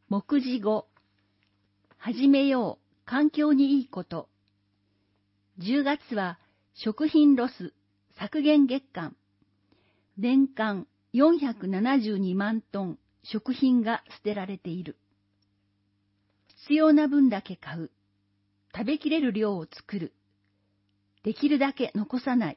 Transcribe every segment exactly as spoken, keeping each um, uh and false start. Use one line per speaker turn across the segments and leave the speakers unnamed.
目次ご、始めよう、環境にいいこと。じゅうがつは食品ロス削減月間。年間よんひゃくななじゅうにまんトン食品が捨てられている。必要な分だけ買う。食べきれる量を作る。できるだけ残さない。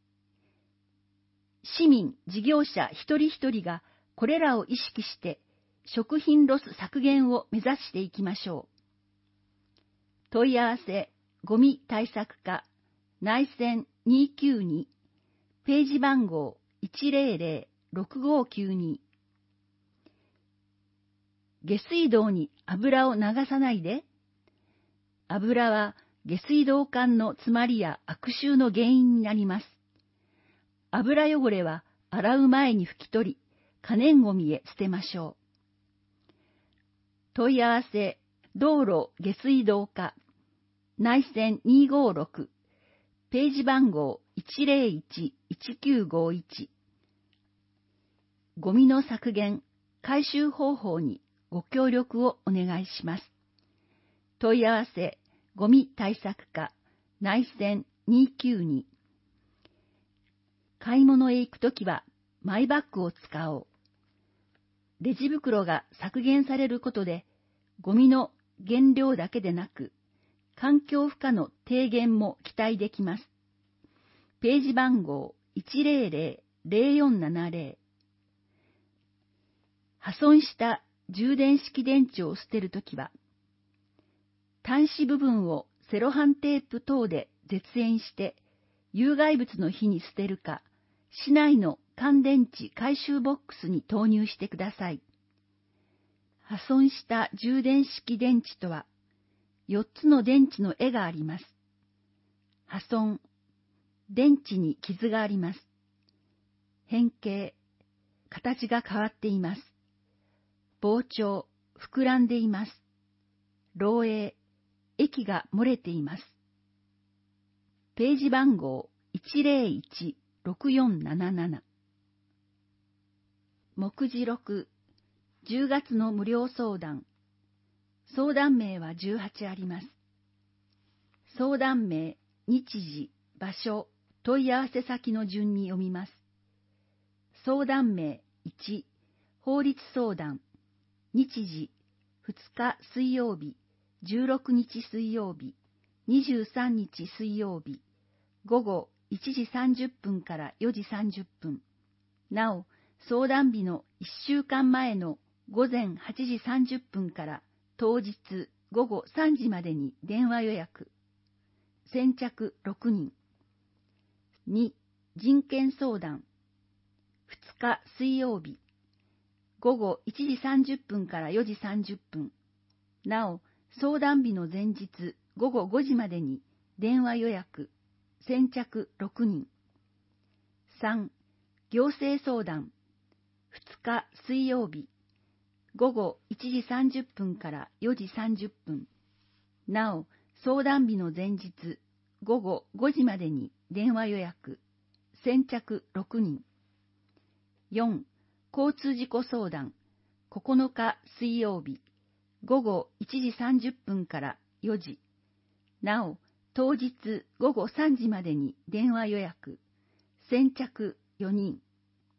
市民、事業者一人一人がこれらを意識して食品ロス削減を目指していきましょう。問い合わせ、ゴミ対策課、内線にひゃくきゅうじゅうに、ページ番号 いちまるまるろくごきゅうに。下水道に油を流さないで。油は下水道管の詰まりや悪臭の原因になります。油汚れは洗う前に拭き取り、可燃ごみへ捨てましょう。問い合わせ、道路下水道課、内線にひゃくごじゅうろく、ページ番号 いちまるいちいちきゅうごいち。ゴミの削減、回収方法にご協力をお願いします。問い合わせ、ゴミ対策課、内線にひゃくきゅうじゅうに。買い物へ行くときはマイバッグを使おう。レジ袋が削減されることで、ゴミの減量だけでなく、環境負荷の低減も期待できます。ページ番号 いちまるまるぜろよんななぜろ。破損した充電式電池を捨てるときは、端子部分をセロハンテープ等で絶縁して有害物の火に捨てるか、市内の乾電池回収ボックスに投入してください。破損した充電式電池とは、よっつの電池の絵があります。破損、電池に傷があります。変形、形が変わっています。膨張、膨らんでいます。漏洩、液が漏れています。ページ番号 いちまるいちろくよんなななな。目次ろく、じゅうがつの無料相談。相談名はじゅうはちあります。相談名、日時、場所、問い合わせ先の順に読みます。相談名いち、法律相談。日時、ふつか水曜日、じゅうろくにち水曜日、にじゅうさんにち水曜日、午後いちじさんじゅっぷんからよじさんじゅっぷん。なお、相談日のいっしゅうかんまえの午前はちじさんじゅっぷんから当日午後さんじまでに電話予約。先着ろくにん。に、人権相談。ふつか水曜日。午後いちじさんじゅっぷんからよじさんじゅっぷん。なお、相談日の前日午後ごじまでに電話予約。先着ろくにん。さん、行政相談。ふつか水曜日。午後いちじさんじゅっぷんからよじさんじゅっぷん。なお、相談日の前日午後ごじまでに電話予約。先着ろくにん。よん、交通事故相談。ここのか水曜日。午後いちじさんじゅっぷんからよじ。なお、当日午後さんじまでに電話予約。先着よにん。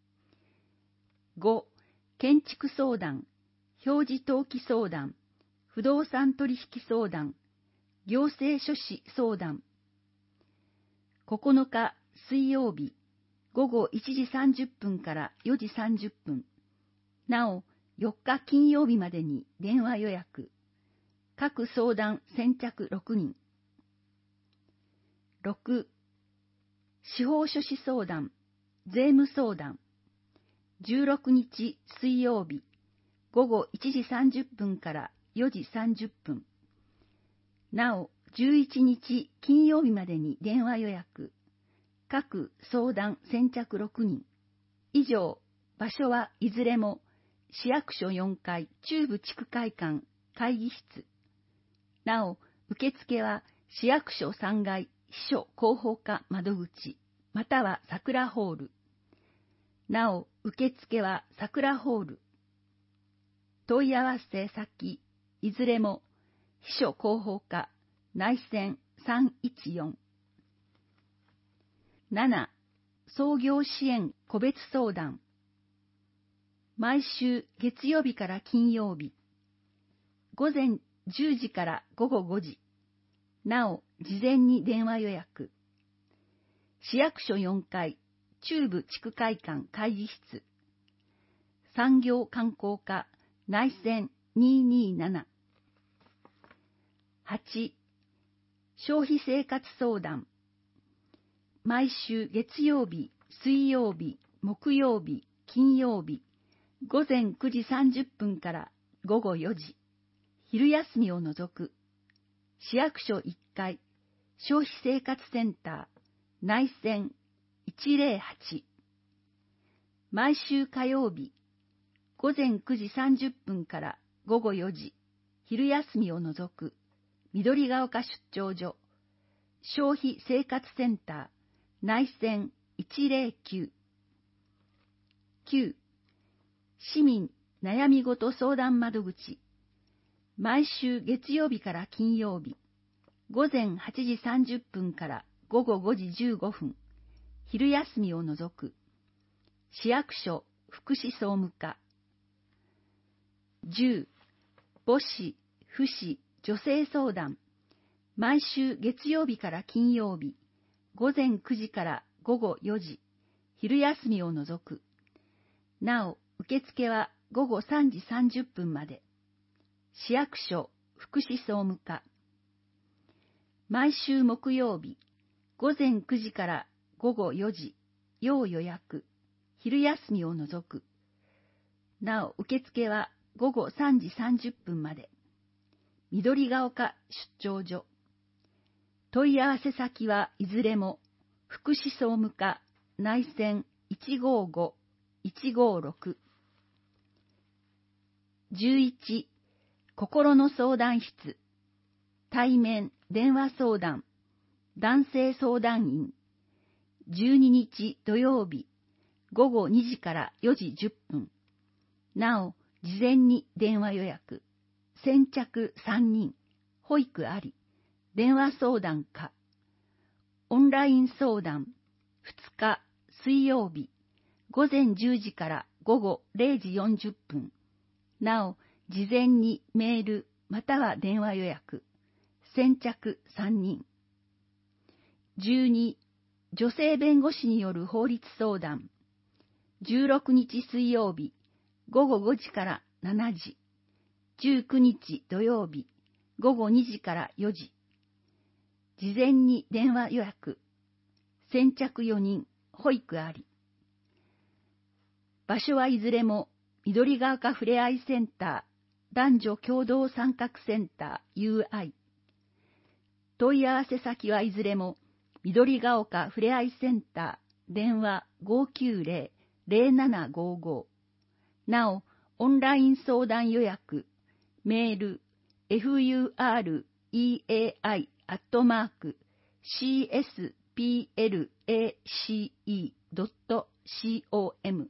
ご、建築相談。表示登記相談。不動産取引相談。行政書士相談。ここのか水曜日。午後いちじさんじゅっぷんからよじさんじゅっぷん。なお、よっか金曜日までに電話予約。各相談先着ろくにん。ろく、司法書士相談、税務相談。じゅうろくにち水曜日。午後いちじさんじゅっぷんからよじさんじゅっぷん。なお、じゅういちにち金曜日までに電話予約。各相談先着ろくにん。以上、場所はいずれも市役所よんかい中部地区会館会議室。なお、受付は市役所さんがい秘書広報課窓口、または桜ホール。なお、受付は桜ホール。 問い合わせ先、いずれも、秘書広報課、内線さんいちよん。なな、創業支援個別相談。毎週月曜日から金曜日、午前じゅうじから午後ごじ。なお、事前に電話予約。市役所よんかい、中部地区会館会議室。産業観光課、内線にになな。はち、消費生活相談。毎週月曜日、水曜日、木曜日、金曜日、午前くじさんじゅっぷんから午後よじ。昼休みを除く。市役所いっかい、消費生活センター、内線いちぜろはち。毎週火曜日、午前くじさんじゅっぷんから午後よじ、昼休みを除く。緑が丘出張所、消費生活センター、内線いちぜろきゅう。きゅう、市民悩みごと相談窓口。毎週月曜日から金曜日、午前はちじさんじゅっぷんから午後ごじじゅうごふん、昼休みを除く。市役所福祉総務課。じゅう、母子、父子、女性相談。毎週月曜日から金曜日、午前くじから午後よじ、昼休みを除く。なお、受付は午後さんじさんじゅっぷんまで。市役所福祉総務課。毎週木曜日、午前くじから午後よじ、要予約、昼休みを除く。なお、受付は午後さんじさんじゅっぷんまで。緑が丘出張所。問い合わせ先はいずれも、福祉総務課内線いちごご、いちごろく。じゅういち、心の相談室。対面電話相談。男性相談員。じゅうににち土曜日、午後にじからよじじゅっぷん。なお、事前に電話予約。先着さんにん。保育あり。電話相談可。オンライン相談。ふつか水曜日、午前じゅうじから午後れいじよんじゅっぷん。なお、事前にメールまたは電話予約。先着さんにん。じゅうに、女性弁護士による法律相談。じゅうろくにち水曜日、午後ごじからしちじ。じゅうくにち土曜日、午後にじからよじ。事前に電話予約。先着よにん、保育あり。場所はいずれも、緑が丘ふれあいセンター、男女共同参画センター ユーアイ。問い合わせ先はいずれも、緑が丘ふれあいセンター、電話ごきゅうぜろ、ぜろななごご。なお、オンライン相談予約、メール、エフユーアールイーエーアイ アットマーク、シーエスピーエルエーシーイー ドットコム。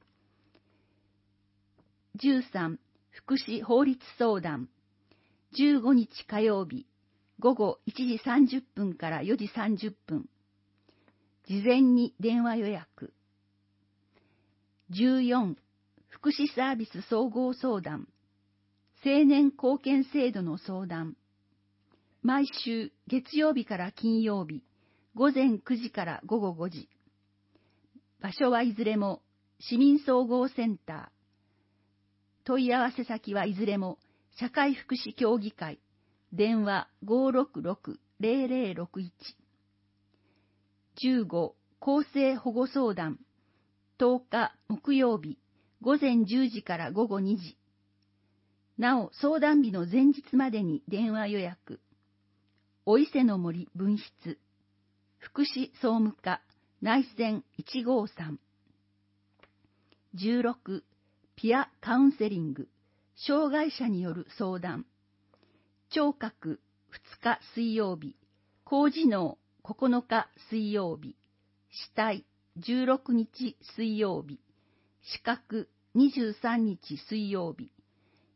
じゅうさん、福祉法律相談。じゅうごにち火曜日、午後いちじさんじゅっぷんからよじさんじゅっぷん。事前に電話予約。じゅうよん、福祉サービス総合相談。青年貢献制度の相談。毎週月曜日から金曜日、午前くじから午後ごじ。場所はいずれも市民総合センター。問い合わせ先はいずれも社会福祉協議会。電話ごろくろく、ぜろぜろろくいち。じゅうご、厚生保護相談。とおか木曜日、午前じゅうじから午後にじ。なお、相談日の前日までに電話予約。お伊勢の森分室。福祉総務課、内線いちごさん。じゅうろく、ピアカウンセリング。障害者による相談。聴覚ふつか水曜日、高次脳ここのか水曜日、視体じゅうろくにち水曜日、視覚にじゅうさんにち水曜日、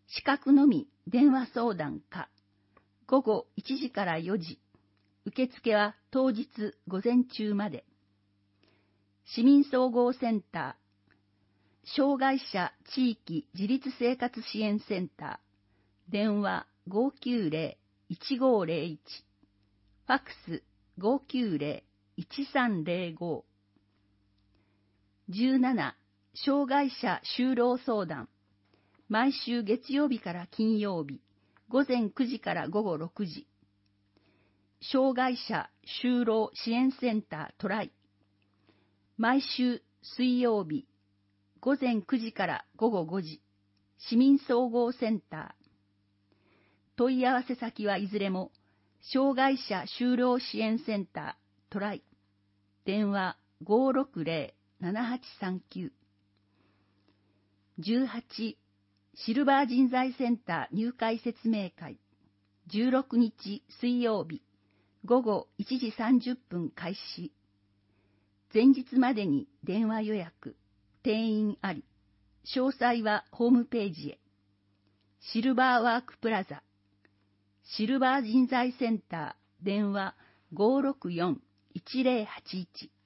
資格のみ電話相談か、ごごいちじからよじ、受付は当日午前中まで。市民総合センター、障害者地域自立生活支援センター、電話 ごきゅうぜろいちごぜろいち、ファックス ごきゅうぜろいちさんぜろご。じゅうなな、障害者就労相談、毎週月曜日から金曜日、午前くじから午後ろくじ。障害者就労支援センタートライ、毎週水曜日、午前くじから午後ごじ、市民総合センター。問い合わせ先はいずれも、障害者就労支援センタートライ、電話 ごろくぜろ ななはちさんきゅう。じゅうはち、シルバー人材センター入会説明会、じゅうろくにち水曜日、午後いちじさんじゅっぷん開始。前日までに電話予約、定員あり。詳細はホームページへ。シルバーワークプラザ、シルバー人材センター、電話 ごろくよんいちぜろはちいち。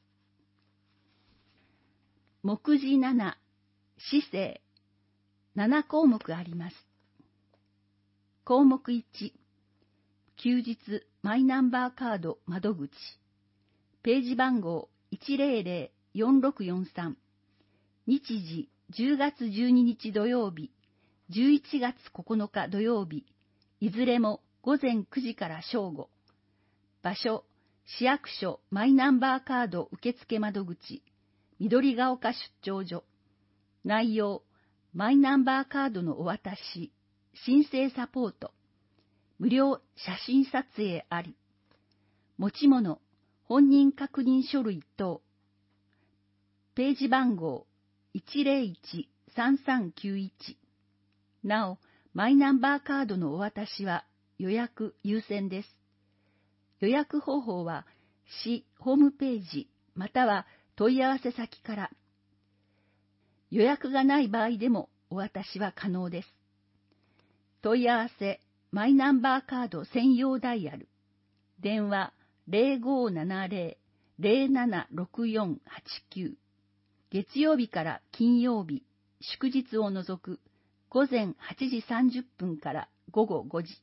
目次なな、市政。ななこうもくあります。項目いち、休日マイナンバーカード窓口。ページ番号いちぜろぜろよんろくよんさん。日時じゅうがつじゅうににち土曜日、じゅういちがつここのか土曜日、いずれも午前くじから正午。場所、市役所マイナンバーカード受付窓口、緑が丘出張所。内容、マイナンバーカードのお渡し、申請サポート、無料写真撮影あり。持ち物、本人確認書類等。ページ番号いちぜろいちさんさんきゅういち。なお、マイナンバーカードのお渡しは予約優先です。予約方法は市ホームページまたは問い合わせ先から。予約がない場合でもお渡しは可能です。問い合わせ、マイナンバーカード専用ダイヤル。電話 ぜろごななぜろ ぜろななろくよんはちきゅう。月曜日から金曜日、祝日を除く午前はちじさんじゅっぷんから午後ごじ。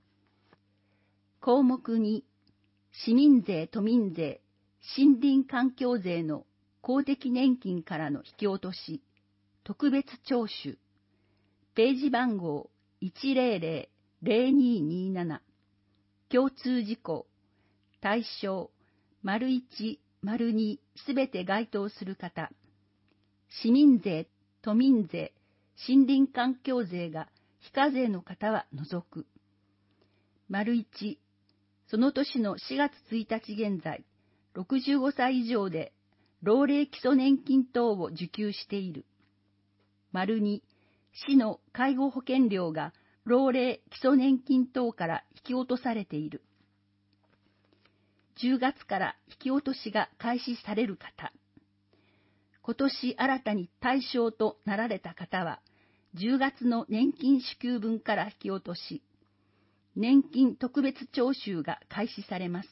項目に、市民税・都民税、森林環境税の公的年金からの引き落とし、特別徴収。ページ番号いちぜろぜろ ぜろにになな。共通事項。対象、丸いち、丸にすべて該当する方。市民税、都民税、森林環境税が非課税の方は除く。丸いち、その年のしがつついたち現在、ろくじゅうごさい以上で老齢基礎年金等を受給している。丸に、市の介護保険料が老齢基礎年金等から引き落とされている。じゅうがつから引き落としが開始される方。今年新たに対象となられた方は、じゅうがつの年金支給分から引き落とし、年金特別徴収が開始されます。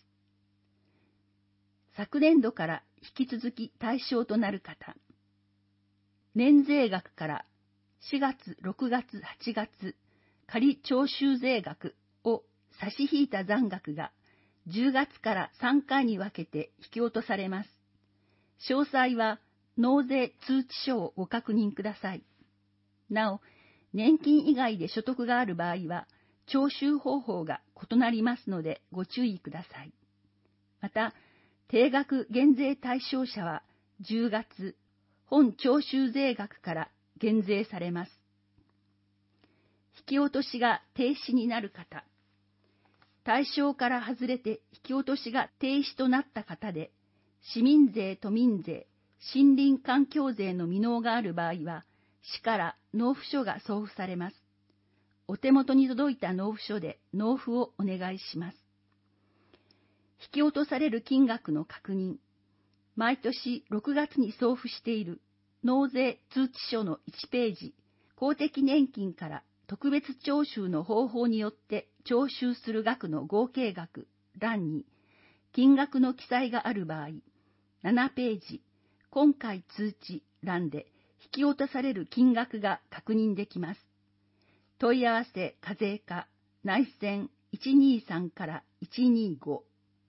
昨年度から引き続き対象となる方。年税額からしがつ、ろくがつ、はちがつ、仮徴収税額を差し引いた残額がじゅうがつからさんかいに分けて引き落とされます。詳細は納税通知書をご確認ください。なお、年金以外で所得がある場合は、徴収方法が異なりますのでご注意ください。また、定額減税対象者はじゅうがつ、本徴収税額から減税されます。引き落としが停止になる方。対象から外れて引き落としが停止となった方で、市民税・都民税、森林環境税の未納がある場合は、市から納付書が送付されます。お手元に届いた納付書で納付をお願いします。引き落とされる金額の確認。毎年ろくがつに送付している納税通知書のいちページ、公的年金から特別徴収の方法によって徴収する額の合計額欄に金額の記載がある場合、ななページ、今回通知欄で引き落とされる金額が確認できます。問い合わせ課税課内線いちにさんからいちにご。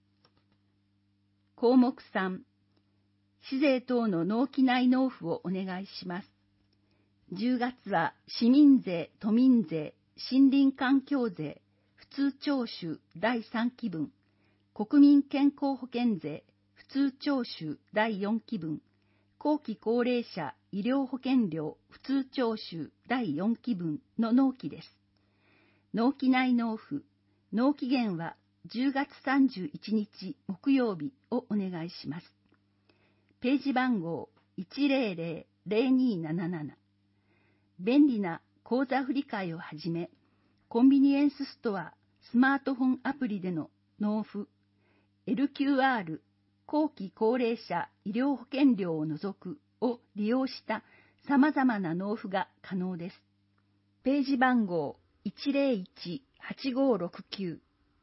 項目さん、市税等の納期内納付をお願いします。じゅうがつは市民税、都民税、森林環境税、普通徴収だいさんきぶん、国民健康保険税、普通徴収だいよんきぶん、後期高齢者医療保険料普通徴収だいよんきぶんの納期です。納期内納付、納期限はじゅうがつさんじゅういちにち木曜日をお願いします。ページ番号いちぜろぜろぜろにーなななな。便利な口座振替をはじめ、コンビニエンスストア、スマートフォンアプリでの納付、エルキューアール、後期高齢者医療保険料を除くを利用した様々な納付が可能です。ページ番号いちぜろいちはちごろくきゅう。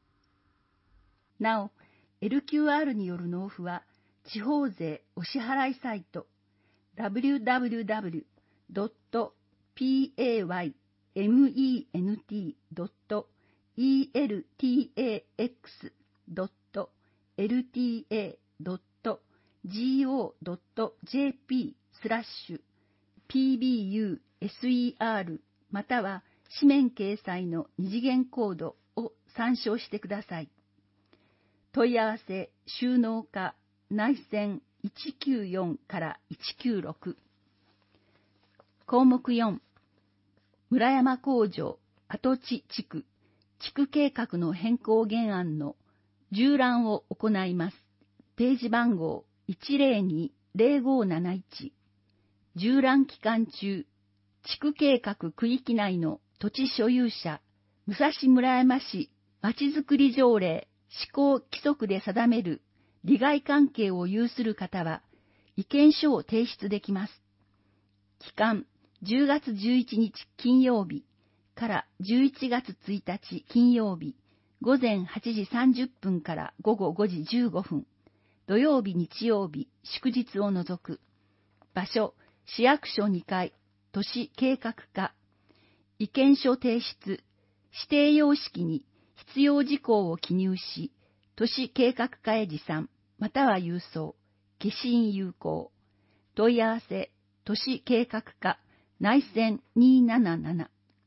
なお、エルキューアール による納付は、地方税お支払いサイト ダブリューダブリューダブリュードットペイメントドットイーエルティーエーエックスドットエルティーエードットジーオードットジェーピースラッシュピービーユーエスイーアール または紙面掲載の二次元コードを参照してください。問い合わせ収納課内線いちきゅうよんからいちきゅうろく。項目よん、村山工場跡地地区地区計画の変更原案の縦覧を行います。ページ番号いちぜろにぜろごなないち。縦覧期間中、地区計画区域内の土地所有者、武蔵村山市まちづくり条例施行規則で定める利害関係を有する方は、意見書を提出できます。期間、じゅうがつじゅういちにち金曜日からじゅういちがつついたち金曜日、午前はちじさんじゅっぷんから午後ごじじゅうごふん、土曜日日曜日祝日を除く。場所、市役所にかい、都市計画課。意見書提出、指定様式に必要事項を記入し、都市計画課へ持参、または郵送、消印有効。問い合わせ、都市計画課、内線にーなななな。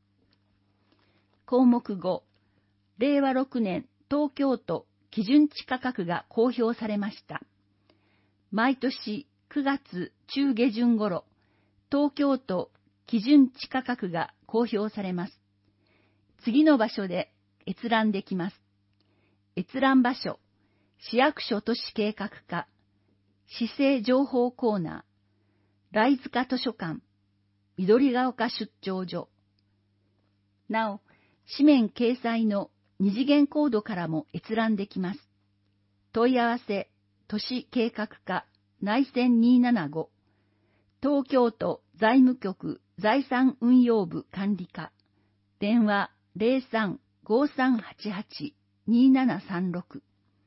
項目ご、れいわろくねん東京都基準地価格が公表されました。毎年くがつ中下旬頃、東京都基準地価格が公表されます。次の場所で閲覧できます。閲覧場所、市役所都市計画課、市政情報コーナー、来塚図書館、緑が丘出張所。なお、紙面掲載の二次元コードからも閲覧できます。問い合わせ、都市計画課、内線にーななご、東京都財務局財産運用部管理課、電話ゼロさん ごさんはちはち にーななさんろく。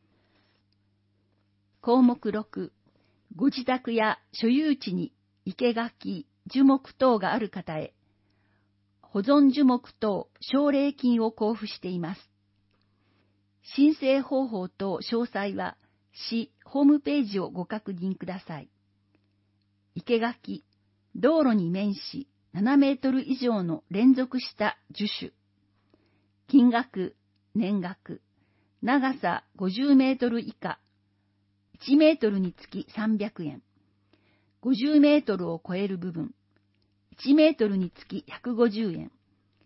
項目ろく、ご自宅や所有地に生垣、樹木等がある方へ、保存樹木等奨励金を交付しています。申請方法等詳細は市ホームページをご確認ください。生垣、道路に面しななメートル以上の連続した樹種。金額、年額、長さごじゅうメートル以下、いちメートルにつきさんびゃくえん。ごじゅうメートルを超える部分、いちメートルにつきひゃくごじゅうえん。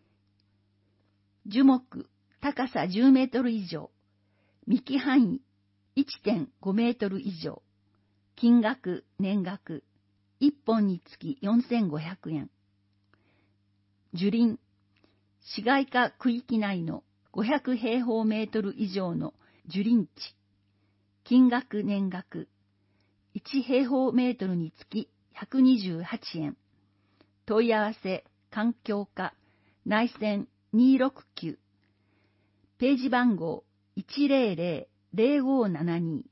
樹木、高さじゅうメートル以上、幹範囲 いってんごメートル以上、金額、年額、いっぽんにつきよんせんごひゃくえん。樹林、市街化区域内のごひゃくへいほうメートル以上の樹林地、金額、年額、いちへいほうメートルにつきひゃくにじゅうはちえん。問い合わせ、環境課、 内線にーろくきゅう、ページ番号 いちぜろぜろぜろごななに。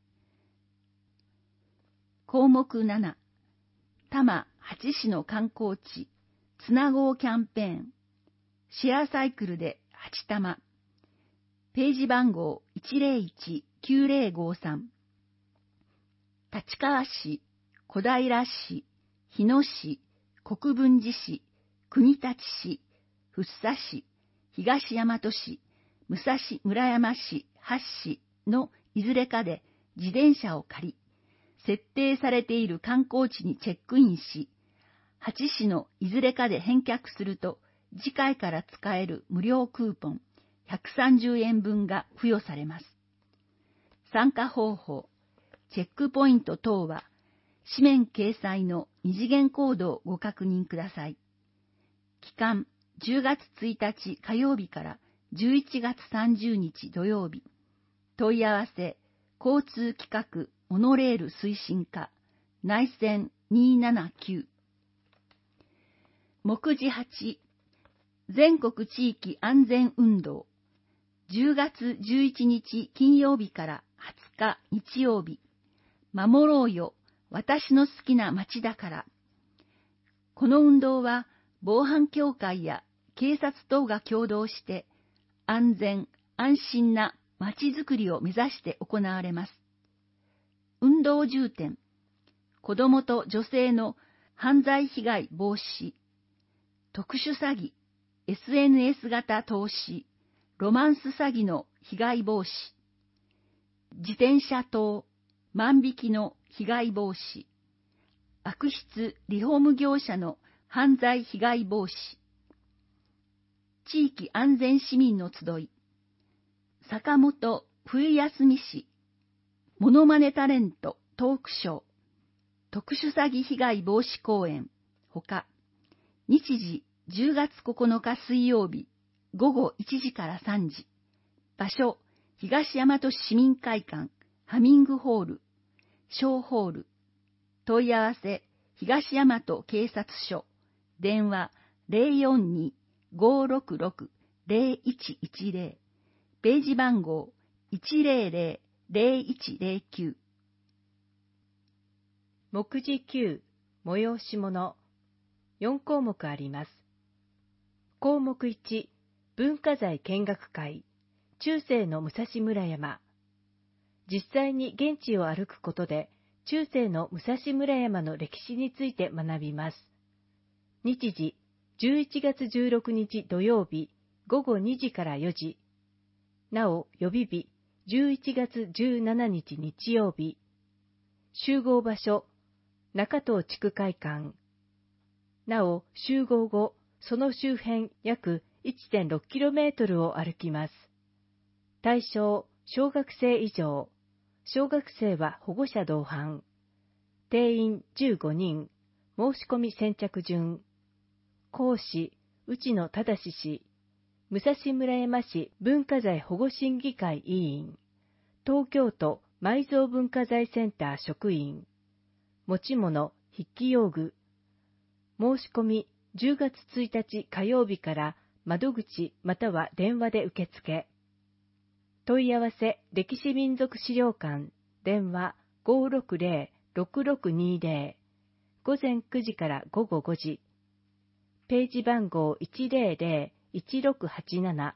項目なな、多摩八市の観光地、つなごうキャンペーン、シェアサイクルで八多摩、ページ番号 いちぜろいちきゅうぜろごさん。立川市、小平市、日野市、国分寺市、国立市、福生市、東大和市、武蔵村山市はち市のいずれかで自転車を借り、設定されている観光地にチェックインし、はち市のいずれかで返却すると、次回から使える無料クーポンひゃくさんじゅうえんぶんが付与されます。参加方法、チェックポイント等は、紙面掲載の二次元コードをご確認ください。期間、じゅうがつついたち火曜日からじゅういちがつさんじゅうにち土曜日。問い合わせ、交通企画モノレール推進課、内線にーななきゅう。目次はち、全国地域安全運動。じゅうがつじゅういちにち金曜日からはつか日曜日。守ろうよ、私の好きな街だから。この運動は、防犯協会や警察等が共同して、安全・安心な街づくりを目指して行われます。運動重点、子どもと女性の犯罪被害防止、特殊詐欺、エスエヌエス 型投資、ロマンス詐欺の被害防止、自転車盗、万引きの被害防止、悪質リフォーム業者の犯罪被害防止、地域安全市民の集い、坂本冬休み市、モノマネタレントトークショー、特殊詐欺被害防止講演、ほか、日時じゅうがつここのか水曜日、ごごいちじからさんじ、場所、東大和市市民会館、ハミングホール、小ホール、問い合わせ、東大和警察署、電話 ゼロよんに ごーろくろく ゼロいちいちゼロ、ページ番号 いちぜろぜろぜろいちぜろきゅう。
目次きゅう、催し物。よんこうもくあります。項目いち、文化財見学会、中世の武蔵村山。実際に現地を歩くことで、中世の武蔵村山の歴史について学びます。日時、じゅういちがつじゅうろくにち土曜日、ごごにじからよじ。なお、予備日、じゅういちがつじゅうしちにち日曜日。集合場所、中東地区会館。なお、集合後、その周辺約 いってんろくキロメートル を歩きます。対象、小学生以上。小学生は保護者同伴。定員じゅうごにん。申し込み先着順。講師、内野忠氏。武蔵村山市文化財保護審議会委員。東京都埋蔵文化財センター職員。持ち物、筆記用具。申し込み、じゅうがつついたち火曜日から窓口または電話で受付。問い合わせ、歴史民俗資料館、電話 ごーろくぜろ ろくろくにぜろ、午前くじからごごごじ。ページ番号 いちぜろぜろいちろくはちなな。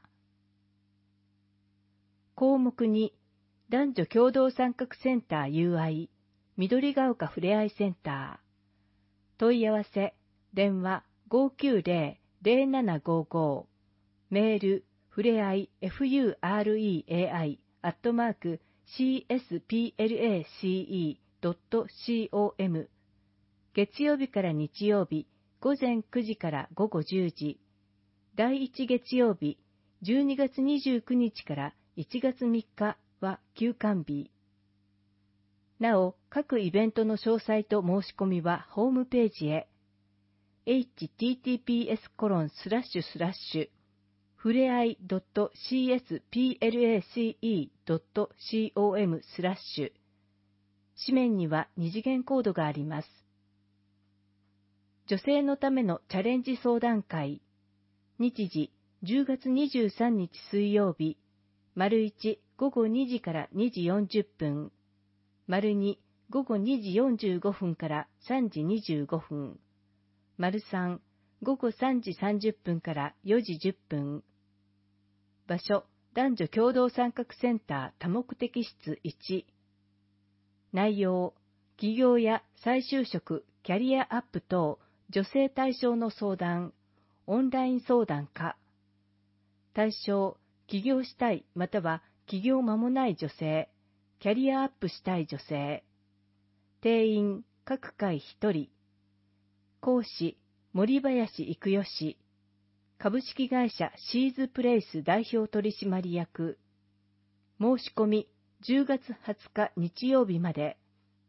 項目に、男女共同参画センター ユーアイ、緑が丘ふれあいセンター。問い合わせ、電話 ごーきゅうぜろ ぜろななごーごー、メール、ふれあい フレアイ アットマーク シーエスピーエルエーシーイードットコム。月曜日から日曜日、午前くじからごごじゅうじ。だいいち月曜日、じゅうにがつにじゅうくにちからいちがつみっかは休館日。なお、各イベントの詳細と申し込みはホームページへ。エイチティーティーピーエスコロンスラッシュスラッシュふれあい ドットシーエスピーエルエーシーイードットコム スラッシュ。紙面には二次元コードがあります。女性のためのチャレンジ相談会。 日時じゅうがつにじゅうさんにち水曜日、丸いち午後にじからにじよんじゅっぷん、丸に午後にじよんじゅうごふんからさんじにじゅうごふん、丸さん午後さんじさんじゅっぷんからよじじゅっぷん。場所、男女共同参画センター多目的室いち。内容、起業や再就職、キャリアアップ等、女性対象の相談、オンライン相談か。対象、起業したいまたは起業間もない女性、キャリアアップしたい女性。定員、各回ひとり。講師、森林育代氏。株式会社シーズプレイス代表取締役。申し込み、じゅうがつはつか日曜日まで。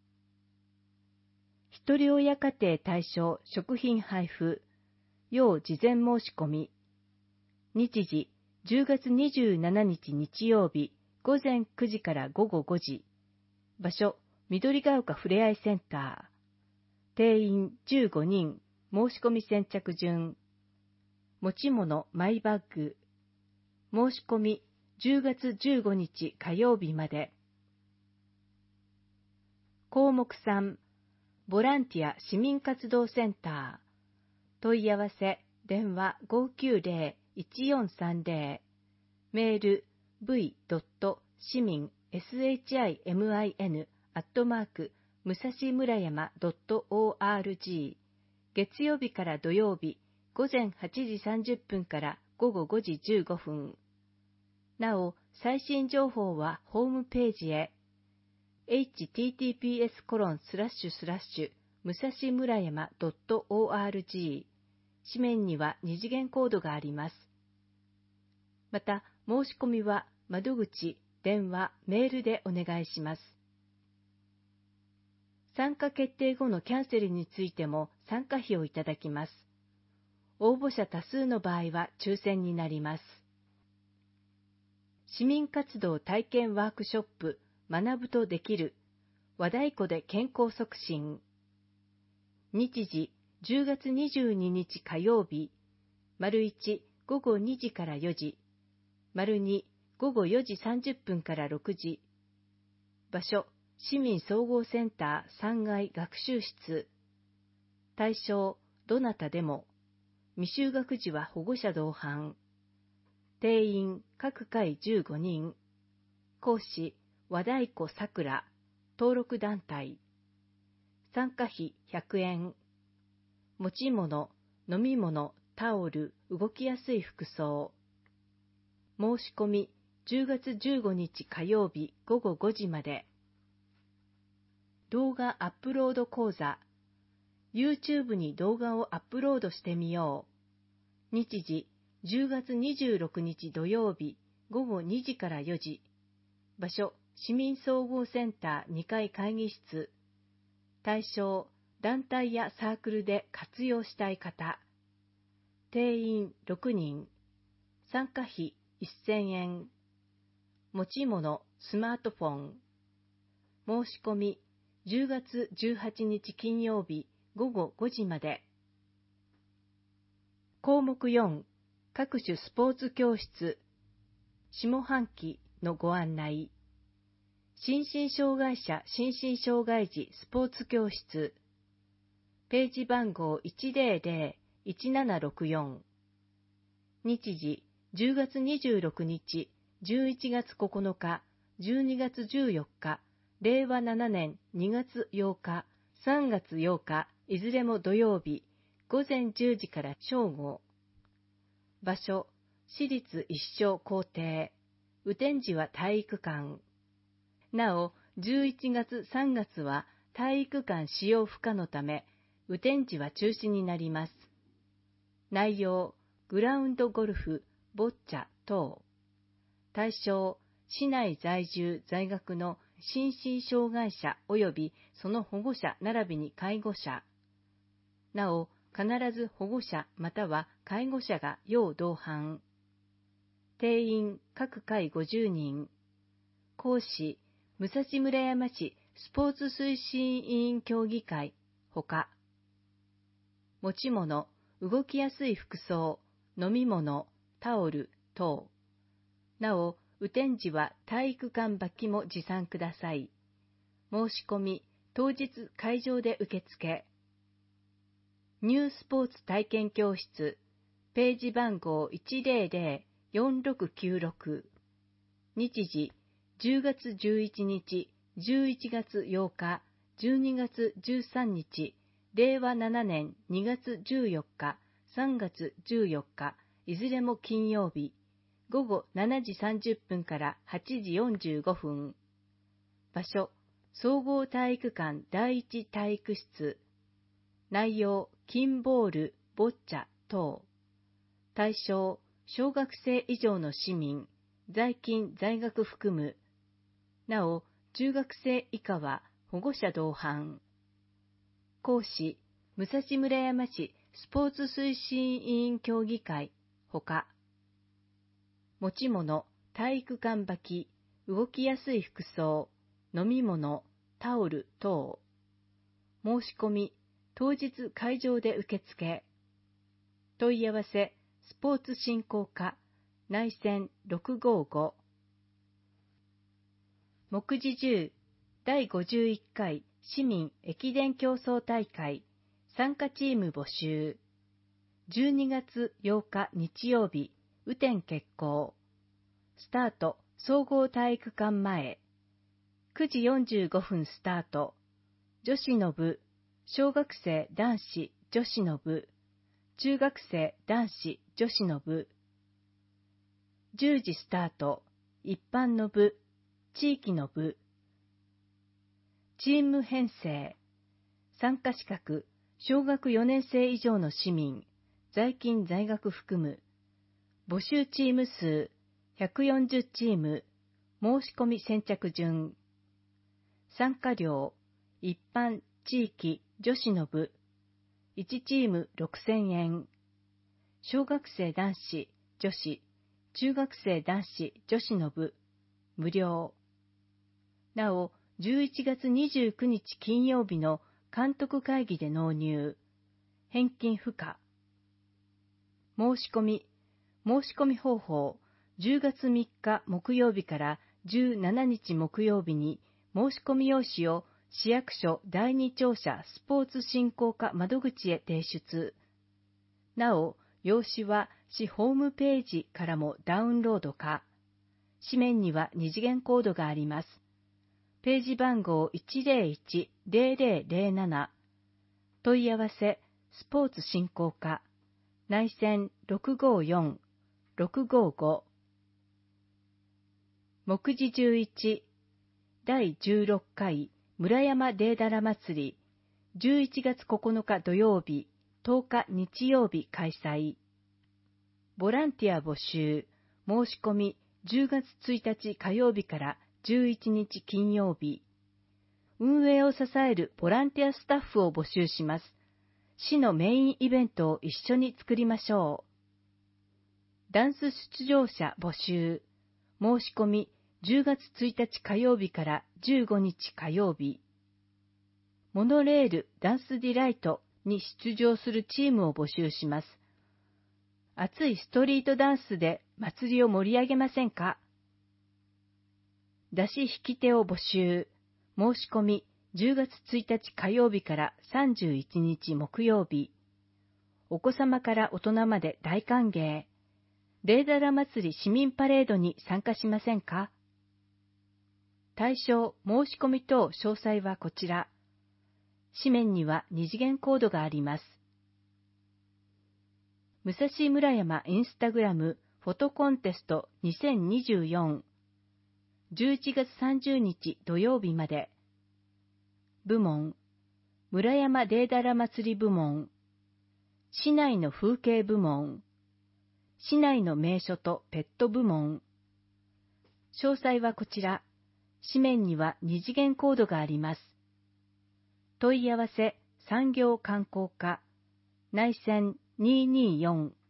ひとり親家庭対象食品配布。要事前申し込み。日時、じゅうがつにじゅうしちにち日曜日、ごぜんくじからごごごじ。場所、緑が丘ふれあいセンター。定員じゅうごにん、申し込み先着順。持ち物マイバッグ。申し込みじゅうがつじゅうごにち火曜日まで。項目さん、ボランティア市民活動センター。問い合わせ、電話 ごきゅうぜろいちよんさんぜろ。メール ブイ 市民 シミン アットマーク武蔵村山 .org。月曜日から土曜日、ごぜんはちじさんじゅっぷんからごごごじじゅうごふん。なお、最新情報はホームページへ。エイチティーティーピーエスコロンスラッシュスラッシュ武蔵村山 .org。紙面には二次元コードがあります。また、申し込みは窓口、電話、メールでお願いします。参加決定後のキャンセルについても参加費をいただきます。応募者多数の場合は抽選になります。市民活動体験ワークショップ学ぶとできる和太鼓で健康促進。日時じゅうがつにじゅうににち火曜日、丸いち午後にじからよじ、丸に午後よじさんじゅっぷんからろくじ。場所、市民総合センターさんがい学習室。対象、どなたでも。未就学児は保護者同伴。定員、各回じゅうごにん。講師、和太鼓さくら。登録団体。参加費ひゃくえん。持ち物、飲み物、タオル、動きやすい服装。申し込み、じゅうがつじゅうごにち火曜日ごごごじまで。動画アップロード講座。YouTube に動画をアップロードしてみよう。日時、じゅうがつにじゅうろくにち土曜日ごごにじからよじ。場所、市民総合センターにかい会議室。対象、団体やサークルで活用したい方。定員ろくにん。参加費せんえん。持ち物、スマートフォン。申し込み、じゅうがつじゅうはちにち金曜日ごごごじまで。項目よん、各種スポーツ教室。下半期のご案内。心身障害者心身障害児スポーツ教室。ページ番号 いちぜろぜろいちななろくよん。日時、じゅうがつにじゅうろくにち、じゅういちがつここのか、じゅうにがつじゅうよっか、れいわななねんにがつようか、さんがつようか、いずれも土曜日、ごぜんじゅうじから正午。場所、私立一生校庭。雨天時は体育館。なお、じゅういちがつさんがつは体育館使用不可のため、雨天時は中止になります。内容、グラウンドゴルフ、ボッチャ等。対象、市内在住在学の心身障害者及びその保護者並びに介護者。なお、必ず保護者または介護者が要同伴。定員、各回ごじゅうにん。講師、武蔵村山市スポーツ推進委員協議会、ほか。持ち物、動きやすい服装、 飲み物、タオル等。なお、雨天時は体育館履きも持参ください。申し込み、当日会場で受付。ニュースポーツ体験教室、ページ番号 いちまるまるよんろくきゅうろく。日時、じゅうがつじゅういちにち、じゅういちがつようか、じゅうにがつじゅうさんにち、れいわななねんにがつじゅうよっか、さんがつじゅうよっか、いずれも金曜日、ごごしちじさんじゅっぷんからはちじよんじゅうごふん。場所、総合体育館だいいち体育室。内容、金ボール、ボッチャ等。対象、小学生以上の市民、在勤在学含む。なお、中学生以下は保護者同伴。講師、武蔵村山市スポーツ推進委員協議会、ほか。持ち物、体育館履き、動きやすい服装、飲み物、タオル等。申し込み、当日会場で受付。問い合わせ、スポーツ振興課、内線ろくごご。目次じゅう、だいごじゅういっかい市民駅伝競争大会、参加チーム募集。じゅうにがつようか日曜日、雨天決行。スタート、総合体育館前。くじよんじゅうごふんスタート。女子の部、小学生男子女子の部、中学生男子女子の部。じゅうじスタート、一般の部、地域の部。チーム編成。参加資格、小学よねん生以上の市民、在勤在学含む。募集チーム数、ひゃくよんじゅうチーム、申し込み先着順。参加料、一般、地域、女子の部、いちチームろくせんえん。小学生男子、女子、中学生男子、女子の部、無料。なお、じゅういちがつにじゅうくにち金曜日の監督会議で納入。返金不可。申し込み。申し込み方法。じゅうがつみっか木曜日からじゅうしちにち木曜日に申し込み用紙を市役所だいに庁舎スポーツ振興課窓口へ提出。なお、用紙は市ホームページからもダウンロード可。紙面には二次元コードがあります。ページ番号 いちまるいちぜろぜろぜろなな。問い合わせ、スポーツ振興課、内線ろくごよん、ろくごご。目次じゅういち、だいじゅうろっかい村山デーダラ祭り、じゅういちがつここのか土曜日、とおか日曜日開催。ボランティア募集、申し込みじゅうがつついたち火曜日からじゅういちにち金曜日。運営を支えるボランティアスタッフを募集します。市のメインイベントを一緒に作りましょう。ダンス出場者募集。申し込みじゅうがつついたち火曜日からじゅうごにち火曜日。モノレールダンスディライトに出場するチームを募集します。熱いストリートダンスで祭りを盛り上げませんか？出し引き手を募集。申し込みじゅうがつついたち火曜日からさんじゅういちにち木曜日。お子様から大人まで大歓迎。デーダラ祭り市民パレードに参加しませんか？対象、申し込み等詳細はこちら。紙面には二次元コードがあります。武蔵村山インスタグラムフォトコンテストにせんにじゅうよん。じゅういちがつさんじゅうにち土曜日まで。部門、村山デーダラ祭り部門、市内の風景部門、市内の名所とペット部門。詳細はこちら。紙面には二次元コードがあります。問い合わせ、産業観光課、内線にーにーよん。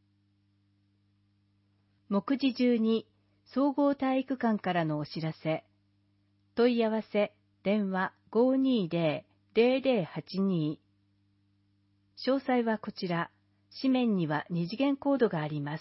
目次じゅうに、総合体育館からのお知らせ。問い合わせ、電話 ごーにーぜろぜろぜろはちにー。詳細はこちら。 紙面には二次元コードがあります。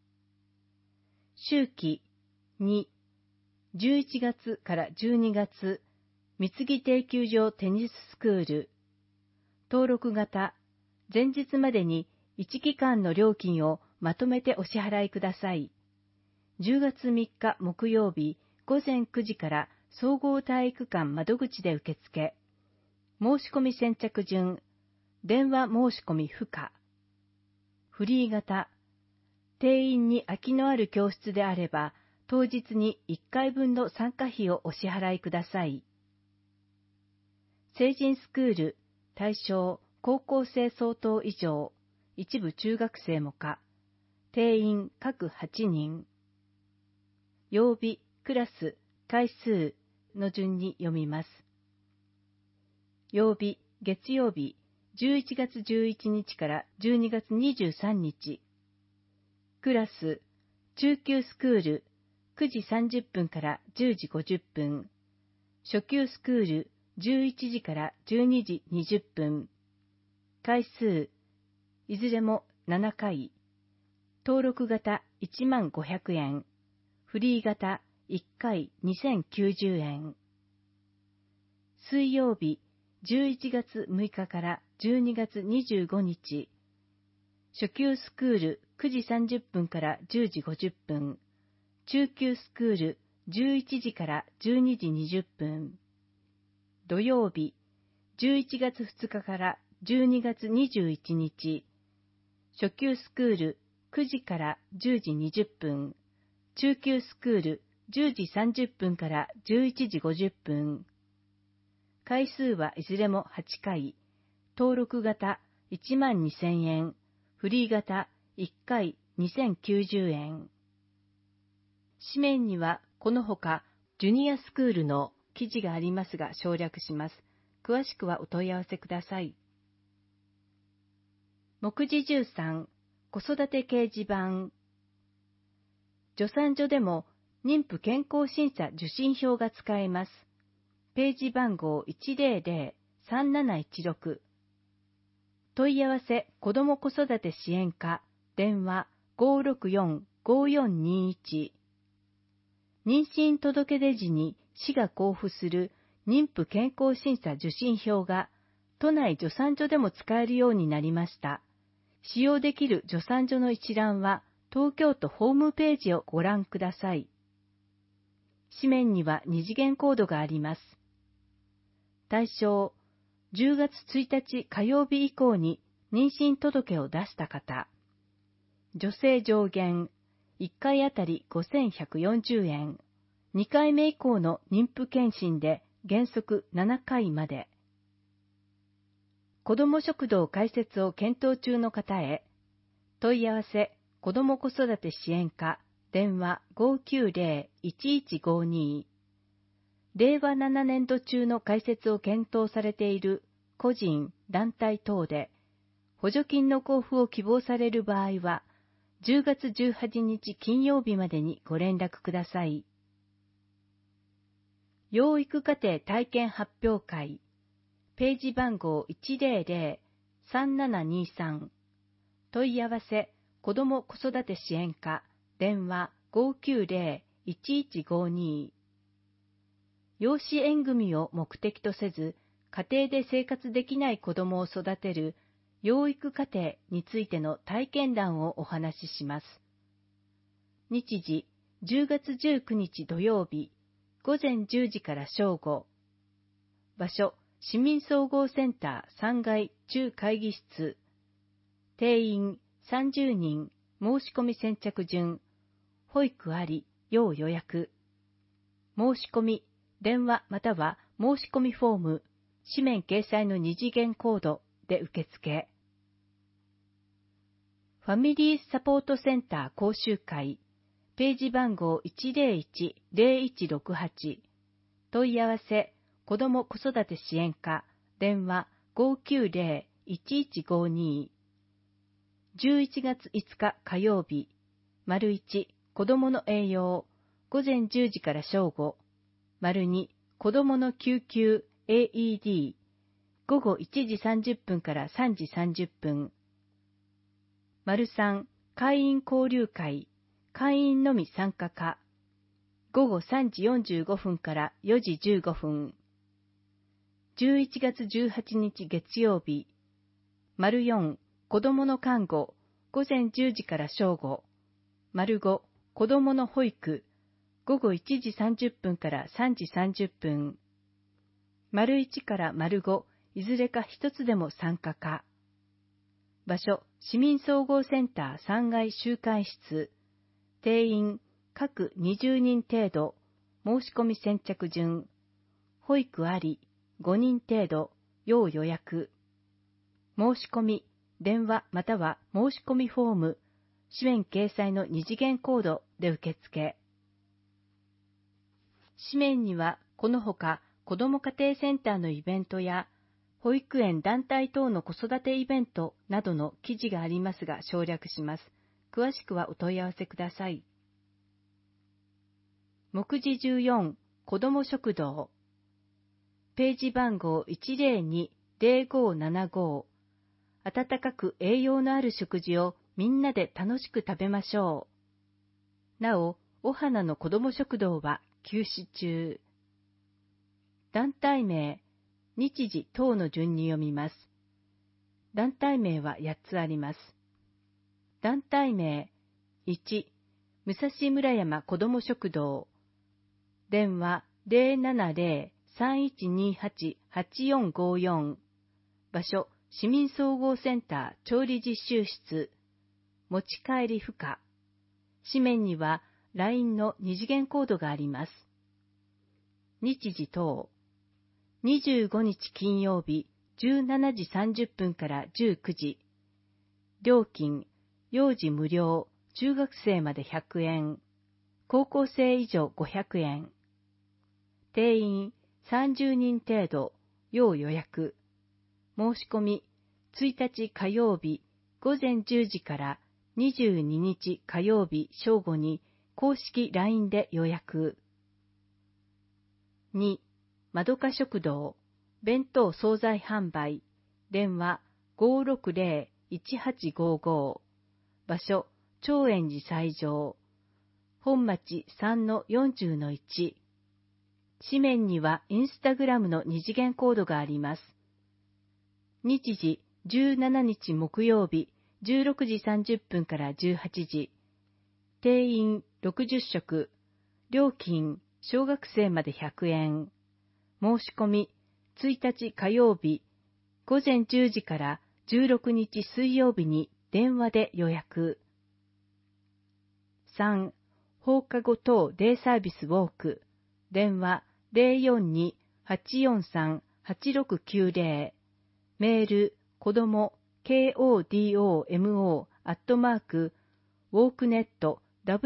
秋季に、じゅういちがつからじゅうにがつ、三木定休場テニススクール。登録型、前日までにいち期間の料金をまとめてお支払いください。じゅうがつみっか木曜日ごぜんくじから総合体育館窓口で受付。申し込み先着順、電話申し込み不可。フリー型、定員に空きのある教室であれば、当日にいっかいぶんの参加費をお支払いください。成人スクール、対象、高校生相当以上、一部中学生も可。定員各はちにん。曜日、クラス、回数の順に読みます。曜日、月曜日、じゅういちがつじゅういちにちからじゅうにがつにじゅうさんにち。クラス、中級スクール、くじさんじゅっぷんからじゅうじごじゅっぷん。初級スクール、じゅういちじからじゅうにじにじゅっぷん。回数、いずれもななかい。登録型いちまんごひゃくえん。フリー型いっかいにせんきゅうじゅうえん。水曜日、じゅういちがつむいかからじゅうにがつにじゅうごにち。初級スクールくじさんじゅっぷんからじゅうじごじゅっぷん。中級スクールじゅういちじからじゅうにじにじゅっぷん。土曜日、じゅういちがつふつかからじゅうにがつにじゅういちにち。初級スクールくじからじゅうじにじゅっぷん。中級スクールじゅうじさんじゅっぷんからじゅういちじごじゅっぷん。回数はいずれもはちかい。登録型いちまんにせんえん。フリー型いっかいにせんきゅうじゅうえん。紙面にはこのほかジュニアスクールの記事がありますが省略します。詳しくはお問い合わせください。目次じゅうさん、子育て掲示板。助産所でも妊婦健康審査受診票が使えます。ページ番号 いちぜろぜろさんなないちろく。問い合わせ子ども子育て支援課、電話 ごーろくよんごーよんにいち。妊娠届出時に市が交付する妊婦健康審査受診票が都内助産所でも使えるようになりました。使用できる助産所の一覧は東京都ホームページをご覧ください。紙面には二次元コードがあります。対象、じゅうがつついたち火曜日以降に妊娠届を出した方。女性上限、いっかいあたりごせんひゃくよんじゅうえん。にかいめ以降の妊婦健診で原則ななかいまで。子ども食堂開設を検討中の方へ。問い合わせ、子ども子育て支援課、電話 ごーきゅうぜろいちいちごーに。れいわななねんど中の開設を検討されている個人、団体等で、補助金の交付を希望される場合は、じゅうがつじゅうはちにち金曜日までにご連絡ください。養育家庭体験発表会、ページ番号 いちぜろぜろさんななにさん。問い合わせ、子ども子育て支援課、電話 ごーきゅうぜろいちいちごーに。養子縁組を目的とせず、家庭で生活できない子どもを育てる養育家庭についての体験談をお話しします。日時、じゅうがつじゅうくにち土曜日、ごぜんじゅうじから正午。場所、市民総合センターさんがい中会議室。定員さんじゅうにん、申し込み先着順。保育あり、要予約。申し込み、電話または申し込みフォーム、紙面掲載の二次元コードで受付。ファミリーサポートセンター講習会、ページ番号 いちぜろいちぜろいちろくはち。問い合わせ、子ども子育て支援課、電話 ごーきゅうぜろいちいちごーに。じゅういちがついつか火曜日、丸いち、子どもの栄養、ごぜんじゅうじから正午、丸に、子どもの救急 エーイーディー、午後いちじさんじゅっぷんからさんじさんじゅっぷん。 さん、会員交流会、会員のみ参加か。ごごさんじよんじゅうごふんからよじじゅうごふん。じゅういちがつじゅうはちにち月曜日。よん、子どもの看護、ごぜんじゅうじから正午。ご、子どもの保育、ごごいちじさんじゅっぷんからさんじさんじゅっぷん。いちからご、いずれか一つでも参加か。場所、市民総合センターさんがい集会室。定員、各にじゅうにん程度。申し込み先着順。保育あり、ごにん程度。要予約。申し込み、電話または申し込みフォーム、紙面掲載の二次元コードで受付。紙面にはこのほか子ども家庭センターのイベントや保育園団体等の子育てイベントなどの記事がありますが省略します。詳しくはお問い合わせください。目次じゅうよん、子ども食堂。ページ番号 いちぜろにぜろごななご。温かく栄養のある食事をみんなで楽しく食べましょう。なお、お花の子ども食堂は休止中。団体名、日時等の順に読みます。団体名はやっつあります。団体名、いち、武蔵村山子ども食堂。電話 ゼロななゼロ さんいちにはち はちよんごよん。場所、市民総合センター調理実習室。持ち帰り不可。紙面には ライン の二次元コードがあります。日時等。にじゅうごにち金曜日じゅうしちじさんじゅっぷんからじゅうくじ。料金、幼児無料、中学生までひゃくえん。高校生以上ごひゃくえん。定員さんじゅうにん程度、要予約。申し込み、ついたち火曜日ごぜんじゅうじからにじゅうににち火曜日正午に公式 ライン で予約。に、まどか食堂、弁当惣菜販売、電話 ごろくゼロ いちはちごご。場所、長円寺斎場。本町 さんのよんじゅうのいち。紙面にはインスタグラムの二次元コードがあります。日時じゅうしちにち木曜日じゅうろくじさんじゅっぷんからじゅうはちじ。定員ろくじゅっしょく。料金小学生までひゃくえん。申し込みついたち火曜日ごぜんじゅうじからじゅうろくにち水曜日に電話で予約。さん、放課後等デイサービスウォーク。電話 ゼロよんに はちよんさん はちろくきゅうゼロ。メール、子ども、コドモ、アットマーク、ウォークネット、ワ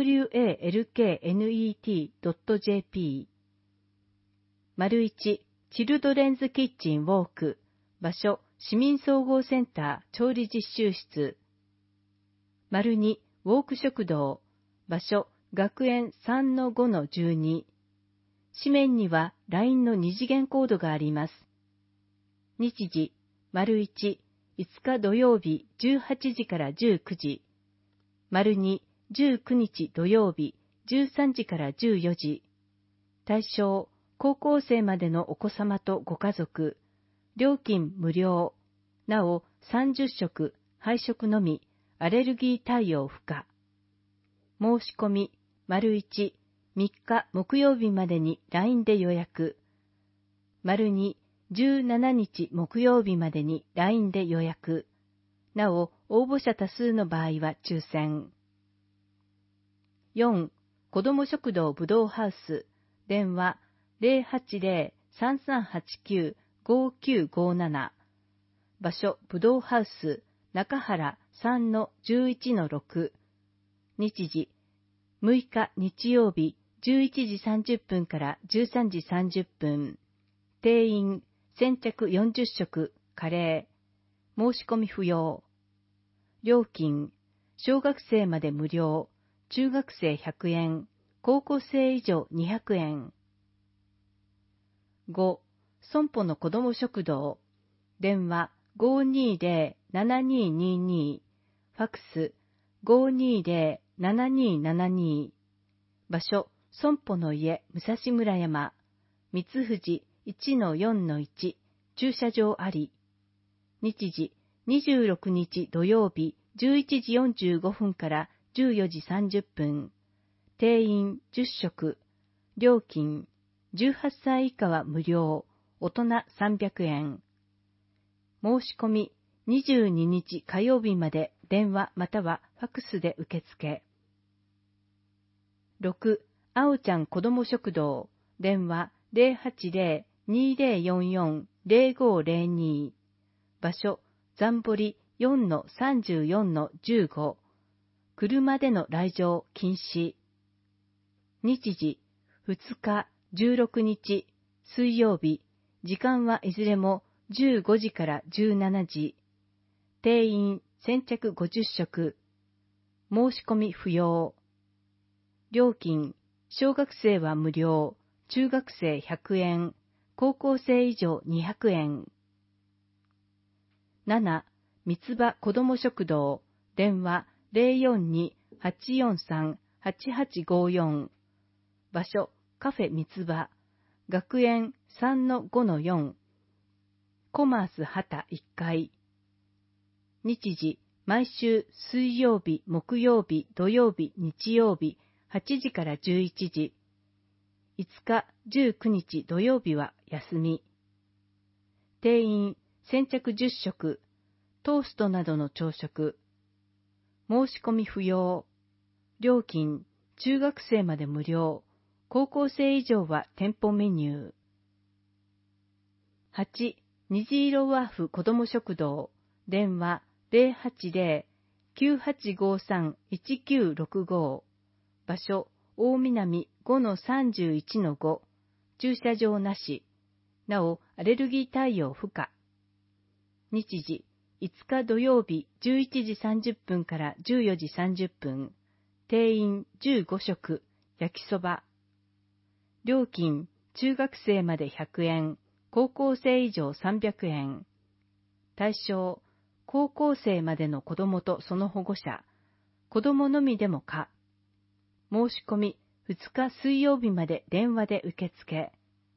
ールクネット ドット ジェーピー。いち、チルドレンズキッチンウォーク。場所、市民総合センター調理実習室。に、ウォーク食堂。場所、学園 さんのごのじゅうに。紙面には ライン の二次元コードがあります。日時、いち、いつか土曜日じゅうはちじからじゅうくじ。に、じゅうくにち土曜日じゅうさんじからじゅうよじ。対象、高校生までのお子様とご家族。料金無料。なおさんじゅっしょく、配食のみ、アレルギー対応不可。申し込み、いち、みっか木曜日までに ライン で予約。に、じゅうしちにち木曜日までに ライン で予約。なお、応募者多数の場合は抽選。よん、子ども食堂ぶどうハウス。電話 ゼロはちゼロ さんさんはちきゅう ごきゅうごなな。場所、ぶどうハウス、中原 さんのじゅういちのろく。日時、むいか日曜日じゅういちじさんじゅっぷんからじゅうさんじさんじゅっぷん。定員、先着よんじゅっしょく、カレー。申し込み不要。料金、小学生まで無料、中学生ひゃくえん、高校生以上にひゃくえん。ご、損保の子ども食堂。電話 ごーにーゼロ ななにーにーにー。 ファクス ごーにーぜろ ななにーななにー、場所、損保の家、武蔵村山、三藤 いちのよんのいち、駐車場あり。日時、にじゅうろくにち土曜日じゅういちじよんじゅうごふんからじゅうよじさんじゅっぷん。定員じゅっしょく。料金、じゅうはっさい以下は無料。大人さんびゃくえん。申し込み、にじゅうににち火曜日まで電話またはファクスで受付。ろく、あおちゃん子ども食堂、電話 ゼロはちゼロ にゼロよんよん ゼロごゼロに、場所、残堀 よんのさんじゅうよんのじゅうご、車での来場禁止。日時、ふつかじゅうろくにち水曜日、時間はいずれもじゅうごじからじゅうしちじ。定員先着ごじゅっしょく。申し込み不要。料金、小学生は無料、中学生ひゃくえん、高校生以上にひゃくえん。なな、三つ葉子ども食堂、電話 ゼロよんに はちよんさん はちはちごよん、場所、カフェ三つ葉、学園 さんのごのよん、コマース畑いっかい。日時、毎週水曜日、木曜日、土曜日、日曜日、はちじからじゅういちじ。いつか、じゅうくにち土曜日は休み。定員、先着じゅっしょく、トーストなどの朝食。申し込み不要。料金、中学生まで無料。高校生以上は店舗メニュー。はち、虹色ワーフ子ども食堂、電話 ゼロはちゼロ きゅうはちごさん いちきゅうろくご、場所、大南 ごのさんじゅういちのご、駐車場なし、なおアレルギー対応不可。日時、いつか土曜日じゅういちじさんじゅっぷんからじゅうよじさんじゅっぷん、定員じゅうごしょく、焼きそば。料金、中学生までひゃくえん、高校生以上さんびゃくえん。対象、高校生までの子供とその保護者、子供のみでも可。申し込み、ふつか水曜日まで電話で受付。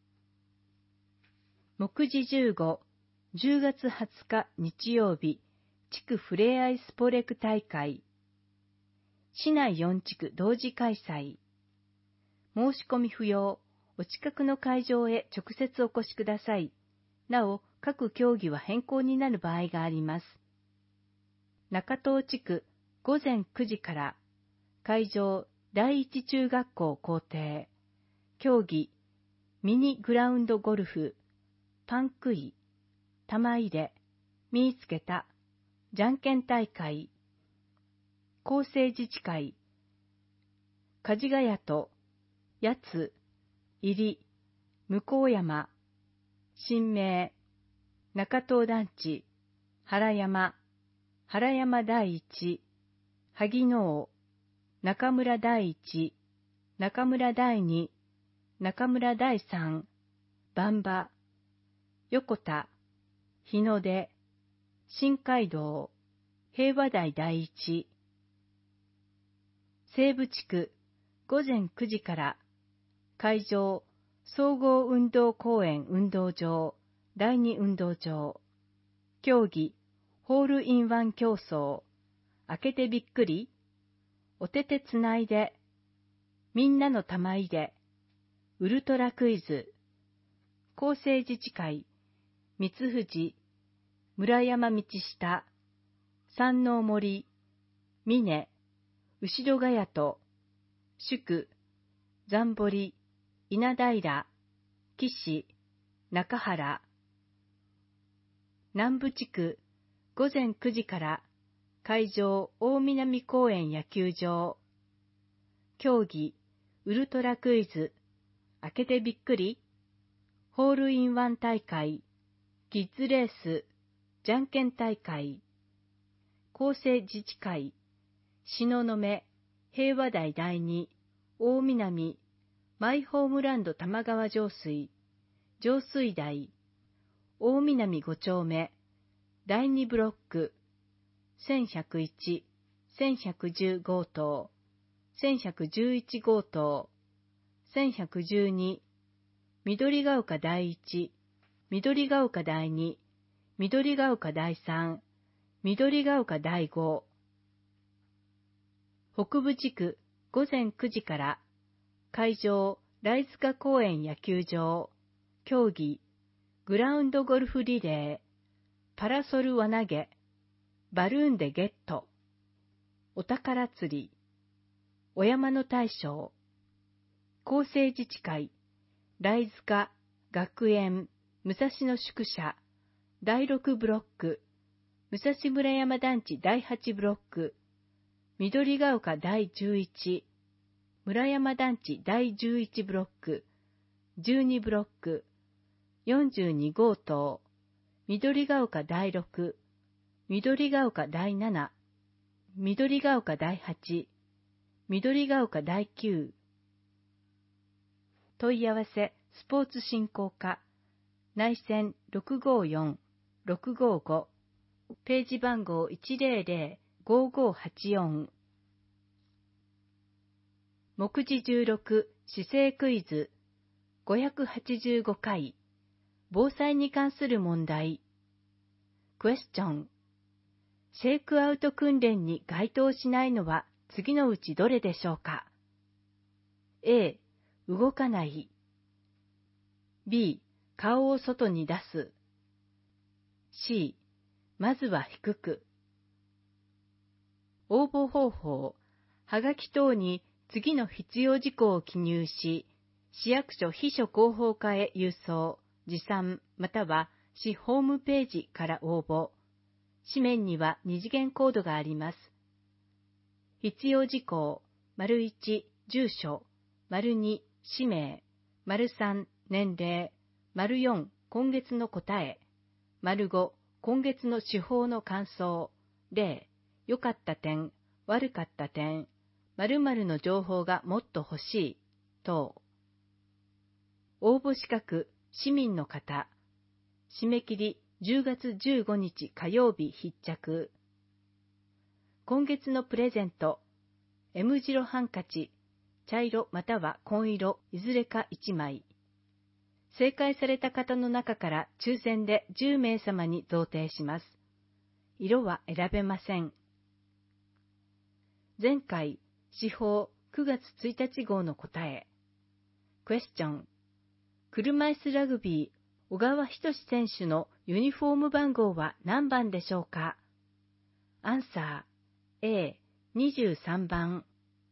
目次じゅうご、じゅうがつはつか日曜日、地区ふれあいスポレク大会。市内よんちく同時開催。申し込み不要。お近くの会場へ直接お越しください。なお、各競技は変更になる場合があります。中東地区、ごぜんくじから、会場、第一中学校校庭。競技、ミニグラウンドゴルフ、パンクイ、玉入れ、見つけた、じゃんけん大会。厚生自治会、梶ヶ谷と、八つ、入り、向山、新名、中東団地、原山、原山第一、萩能、中村第一、中村第二、中村第三、番場、横田、日の出、新街道、平和台第一。西部地区、ごぜんくじから、会場、総合運動公園運動場、第二運動場。競技、ホールインワン競争。開けてびっくり。お手手つないで。みんなの玉入れ。ウルトラクイズ。厚生自治会。三藤。村山道下。山王森。峰。後ろヶ谷と。宿。残堀。稲平。岸。中原。南部地区、ごぜんくじから、会場大南公園野球場。競技、ウルトラクイズ、開けてびっくり、ホールインワン大会、キッズレース、じゃんけん大会。厚生自治会、東雲、平和台第二、大南、マイホームランド玉川上水、上水台、大南ご丁目、だいにブロック、 せんひゃくいち、せんひゃくじゅう号棟、せんひゃくじゅういち号棟、せんひゃくじゅうに、緑が丘第一、緑が丘第二、緑が丘第三、緑が丘第五。北部地区午前くじから、会場、貝塚公園野球場、競技、グラウンドゴルフリレー、パラソル輪投げ、バルーンでゲット、お宝釣り、お山の大将、厚生自治会、貝塚、学園、武蔵野宿舎、だいろくブロック、武蔵村山団地だいはちブロック、緑が丘だいじゅういち、村山団地だいじゅういちブロック、じゅうにブロック、よんじゅうに号棟、緑が丘だいろく、緑が丘だいなな、緑が丘だいはち、緑が丘だいきゅう。問い合わせスポーツ振興課、内線ろくごよん、ろくごご、ページ番号 いちゼロゼロ、ごごはちよん。目次じゅうろく、姿勢クイズ、ごひゃくはちじゅうご回、防災に関する問題。クエスチョン。シェイクアウト訓練に該当しないのは次のうちどれでしょうか？ A、動かない。B、顔を外に出す。C、まずは低く。応募方法。はがき等に次の必要事項を記入し、市役所秘書広報課へ郵送、持参または市ホームページから応募。紙面には二次元コードがあります。必要事項、丸いち、住所、丸に、氏名、丸さん、年齢、丸よん、今月の答え、丸ご、今月の手法の感想、例、良かった点、悪かった点、〇〇の情報がもっと欲しい、等。応募資格、市民の方。締め切り、じゅうがつじゅうごにち火曜日必着。今月のプレゼント、M 字ハンカチ、茶色または紺色、いずれかいちまい。正解された方の中から抽選でじゅうめいさまに贈呈します。色は選べません。前回、司法くがつついたち号の答え。クエスチョン。車椅子ラグビー、小川仁選手のユニフォーム番号は何番でしょうか？アンサー エーにじゅうさんばん。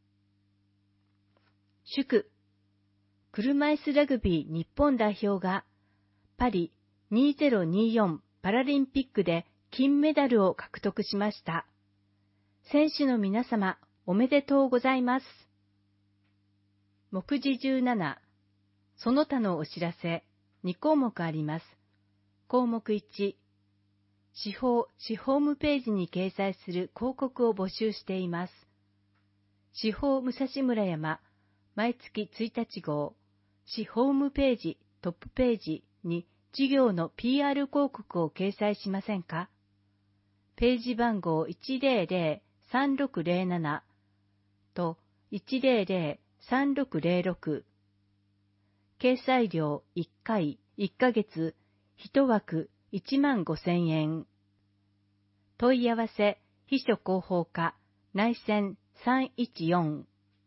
祝。車椅子ラグビー日本代表がパリにせんにじゅうよんパラリンピックで金メダルを獲得しました。選手の皆様、おめでとうございます。目次じゅうなな、その他のお知らせ、に項目あります。項目いち、市法・市ホームページに掲載する広告を募集しています。市法武蔵村山、毎月ついたち号、市ホームページトップページに事業の ピーアール 広告を掲載しませんか？ページ番号 いちゼロゼロ さんろくゼロなな といちゼロゼロ さんろくゼロろく。掲載料いっかい、いっかげつ、いち枠いちまんごせんえん。問い合わせ、秘書広報課、内線さんいちよん。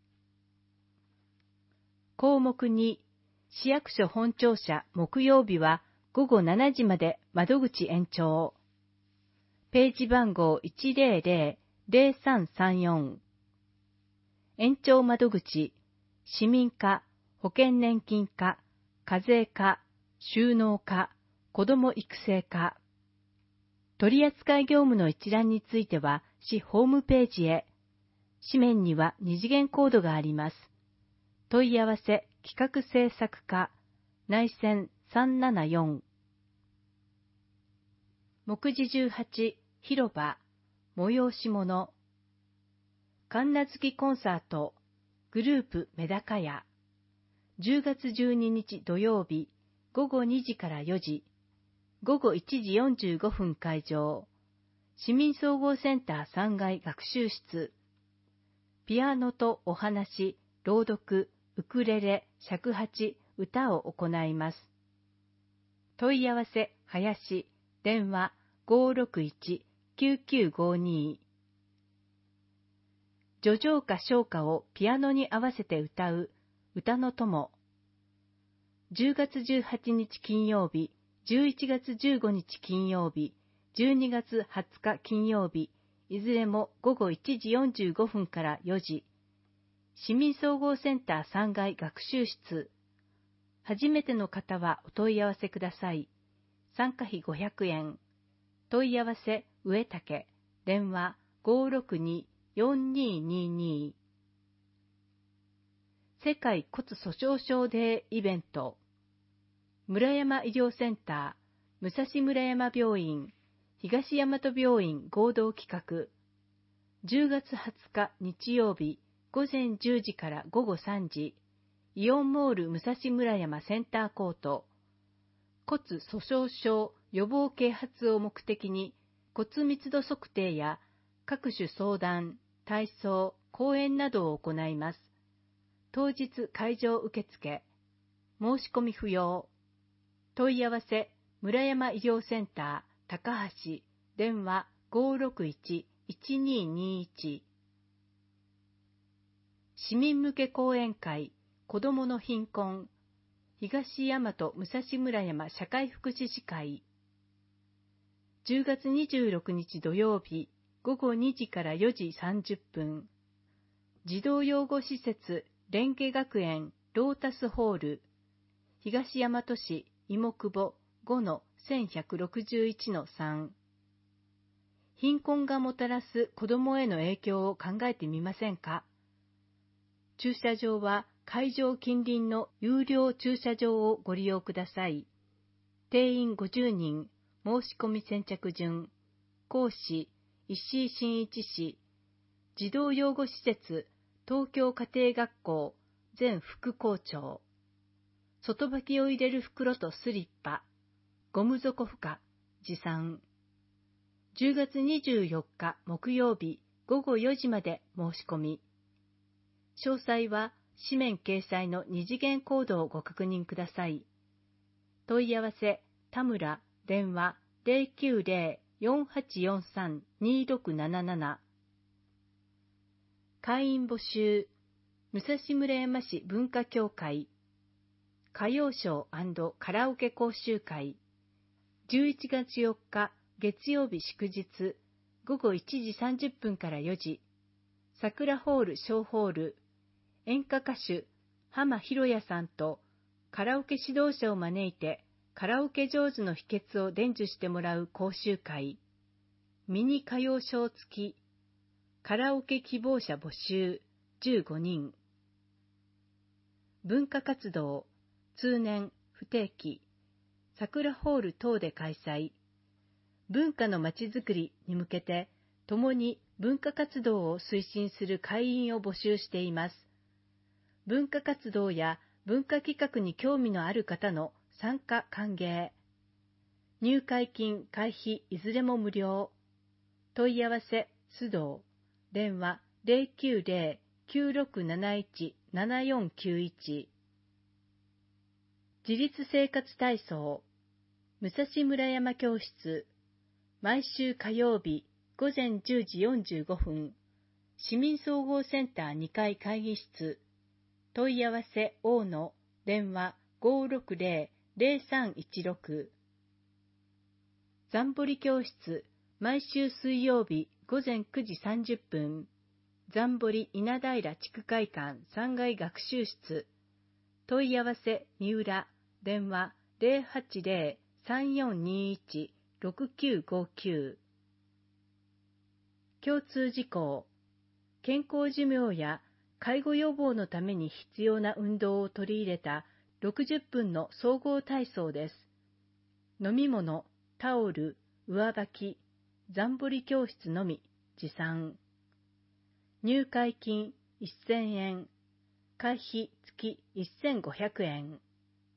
項目に、市役所本庁舎木曜日はごごしちじまで窓口延長。ページ番号 いちゼロゼロ ゼロさんさんよん。延長窓口、市民課、保険年金課、課税課、収納課、子ども育成課。取扱業務の一覧については、市ホームページへ。紙面には二次元コードがあります。問い合わせ、企画制作課、内線さんななよん。目次じゅうはち、広場、催し物。神無月コンサート、グループメダカ屋。じゅうがつじゅうににち土曜日、ごごにじからよじ、ごごいちじよんじゅうごふん開場。 市民総合センターさんがい学習室、ピアノとお話、朗読、ウクレレ、尺八、歌を行います。問い合わせ、林、電話 ごーろくいちきゅうきゅうごに。叙情歌唱歌をピアノに合わせて歌う歌の友。じゅうがつじゅうはちにち金曜日、じゅういちがつじゅうごにち金曜日、じゅうにがつはつか金曜日、いずれもごごいちじよんじゅうごふんからよじ。市民総合センターさんがい学習室。初めての方はお問い合わせください。参加費ごひゃくえん。問い合わせ、上竹。電話 ごーろくによんにーにーにー。世界骨粗鬆症デーイベント。村山医療センター、武蔵村山病院、東大和病院合同企画。じゅうがつはつか日曜日、ごぜんじゅうじからごごさんじ、イオンモール武蔵村山センターコート。骨粗鬆症予防啓発を目的に骨密度測定や各種相談、体操、講演などを行います。当日会場受付。申し込み不要。問い合わせ、村山医療センター、高橋、電話 ごーろくいちいちにーにーいち。市民向け講演会、子どもの貧困、東大和武蔵村山社会福祉士会。じゅうがつにじゅうろくにち土曜日、ごごにじからよじさんじゅっぷん。児童養護施設、蓮華学園、ロータスホール、東大和市芋久保 ごのせんひゃくろくじゅういちのさん。貧困がもたらす子どもへの影響を考えてみませんか？駐車場は会場近隣の有料駐車場をご利用ください。定員ごじゅうにん、申し込み先着順。講師、石井真一氏。児童養護施設、東京家庭学校、前副校長。外履きを入れる袋とスリッパ、ゴム底負荷、持参。じゅうがつにじゅうよっか木曜日ごごよじまで申し込み。詳細は紙面掲載の二次元コードをご確認ください。問い合わせ、田村、電話 ゼロきゅうゼロ よんはちよんさん にろくなななな。会員募集、武蔵村山市文化協会、歌謡ショー&カラオケ講習会、じゅういちがつよっか月曜日祝日、ごごいちじさんじゅっぷんからよじ、桜ホール小ホール、演歌歌手、浜ひろやさんとカラオケ指導者を招いてカラオケ上手の秘訣を伝授してもらう講習会、ミニ歌謡ショー付き、カラオケ希望者募集じゅうごにん。文化活動、通年、不定期、桜ホール等で開催。文化のまちづくりに向けて、共に文化活動を推進する会員を募集しています。文化活動や文化企画に興味のある方の参加歓迎。入会金、会費いずれも無料。問い合わせ、須藤。電話 ゼロきゅうゼロ きゅうろくなないち ななよんきゅういち。自立生活体操、武蔵村山教室、毎週火曜日ごぜんじゅうじよんじゅうごふん、市民総合センターにかい会議室、問い合わせ大野、電話 ごーろくゼロ ゼロさんいちろく。ザンボリ教室、毎週水曜日ごぜんくじさんじゅっぷん、ザンボリ稲平地区会館さんがい学習室、問い合わせ三浦、電話 ゼロはちゼロ さんよんにいち ろくきゅうごきゅう。共通事項、健康寿命や介護予防のために必要な運動を取り入れたろくじゅっぷんの総合体操です。飲み物、タオル、上履き、ザンボリ教室のみ、持参。入会金せんえん、会費月せんごひゃくえん。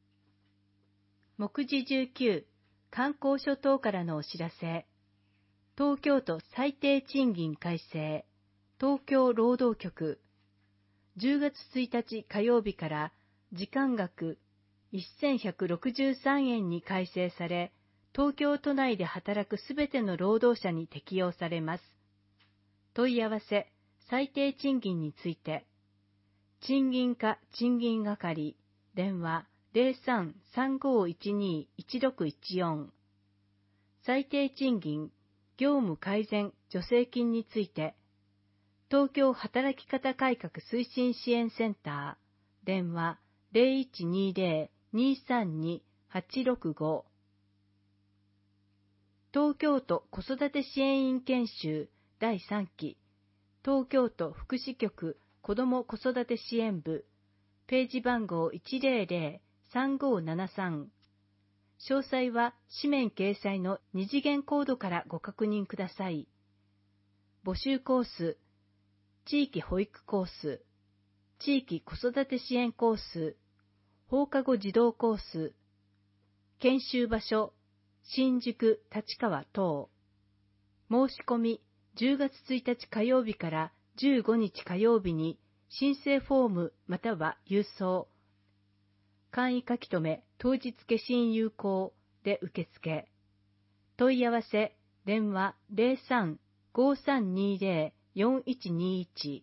目次じゅうきゅう、観光所等からのお知らせ。 東京都最低賃金改正、東京労働局、じゅうがつついたち火曜日から時間額せんひゃくろくじゅうさんえんに改正され、東京都内で働くすべての労働者に適用されます。問い合わせ、最低賃金について、賃金課賃金係、電話 ゼロさん さんごいちに いちろくいちよん、最低賃金、業務改善助成金について、東京働き方改革推進支援センター、電話 ゼロいちにゼロ にさんに はちろくご、東京都子育て支援員研修だいさんき、東京都福祉局子ども子育て支援部、ページ番号 いちゼロゼロ さんごななさん、詳細は紙面掲載の二次元コードからご確認ください。募集コース、地域保育コース、地域子育て支援コース、放課後児童コース、研修場所、新宿、立川等。申し込み、じゅうがつついたち火曜日からじゅうごにち火曜日に申請フォームまたは郵送、簡易書き留め当日消印有効で受付。問い合わせ、電話 ゼロさん ごさんにゼロ よんいちにいち。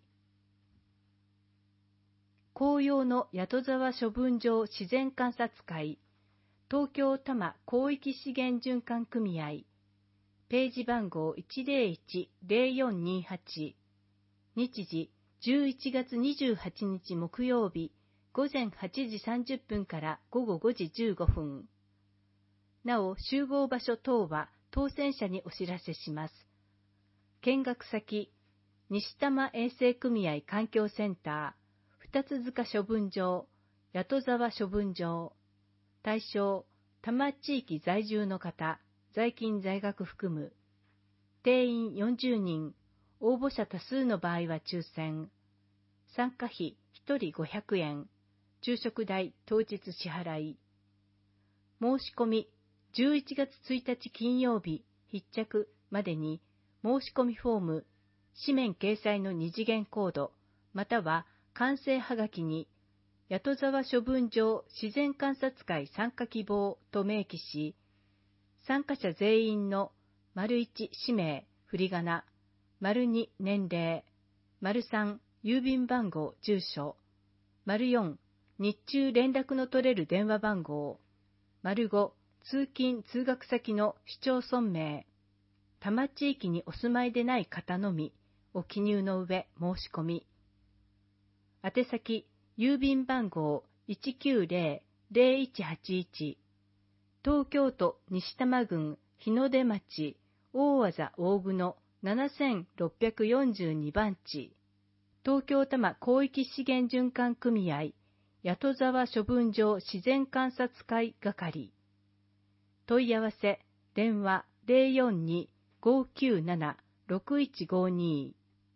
紅葉の宿沢処分場自然観察会、東京多摩広域資源循環組合、ページ番号 いちゼロいちゼロよんにはち、日時じゅういちがつにじゅうはちにち木曜日、午前はちじさんじゅっぷんから午後ごじじゅうごふん。なお、集合場所等は当選者にお知らせします。見学先、西多摩衛生組合環境センター、二つ塚処分場、宿沢処分場。対象、多摩地域在住の方、在勤在学含む。定員よんじゅうにん、応募者多数の場合は抽選。参加費ひとりごひゃくえん、昼食代当日支払い。申し込み、じゅういちがつついたち金曜日必着までに申し込みフォーム、紙面掲載の二次元コード、または完成はがきに、宿沢処分場自然観察会参加希望と明記し、参加者全員の丸いち氏名、振り仮名、丸に年齢、丸さん郵便番号、住所、丸よん日中連絡の取れる電話番号、丸ご通勤通学先の市町村名、多摩地域にお住まいでない方のみを記入の上申し込み。宛先郵便番号 いちきゅうゼロ ゼロいちはちいち、東京都西多摩郡日の出町大字大久野ななろっぴゃくよんじゅうにばん地、東京多摩広域資源循環組合宿沢処分場自然観察会係。問い合わせ、電話 ゼロよんに ごきゅうなな ろくいちごに。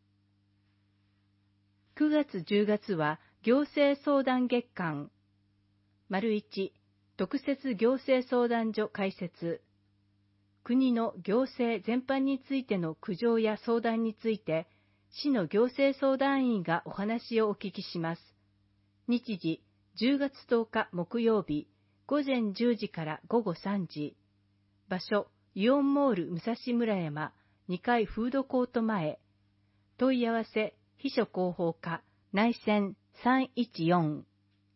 くがつじゅうがつは行政相談月間。丸いち、特設行政相談所開設。国の行政全般についての苦情や相談について、市の行政相談員がお話をお聞きします。日時、じゅうがつとおか木曜日、午前じゅうじから午後さんじ。場所、イオンモール武蔵村山にかいフードコート前。問い合わせ、秘書広報課、内線さんいちよん。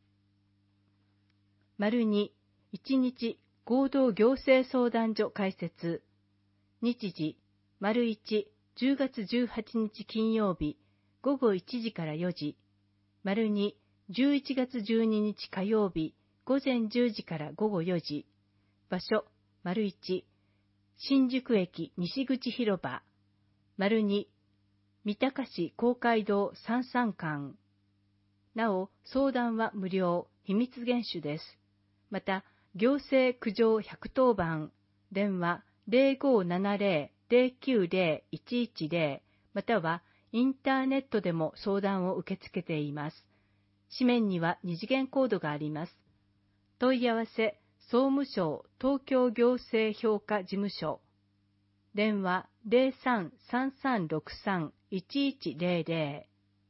丸に、いちにち合同行政相談所開設。日時、丸いち、じゅうがつじゅうはちにち金曜日、午後いちじからよじ。丸に、じゅういちがつじゅうににち火曜日、午前じゅうじから午後よじ。場所、丸いち、新宿駅西口広場。丸に、三鷹市公会堂さんさん館。なお、相談は無料、秘密厳守です。また、行政苦情ひゃくとおばん、電話 ゼロごななゼロ ゼロきゅうゼロ いちいちゼロ、またはインターネットでも相談を受け付けています。紙面には二次元コードがあります。問い合わせ、総務省東京行政評価事務所。 電話 ゼロさん さんさんろくさん いちいちゼロゼ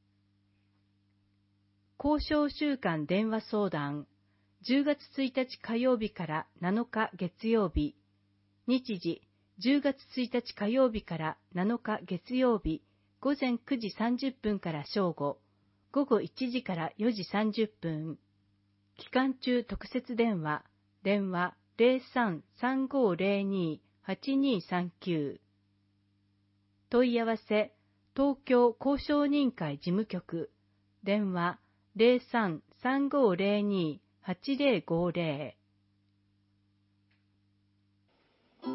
ロ。交渉週間電話相談、じゅうがつついたち火曜日からなのか月曜日、日時じゅうがつついたち火曜日からなのか月曜日、ごぜんくじさんじゅっぷんから正午、ごごいちじからよじさんじゅっぷん。期間中特設電話、電話 ゼロさん さんごゼロに はちにさんきゅう。問い合わせ、東京交渉人会事務局、電話 ゼロさん さんごゼロに はちゼロごゼロ。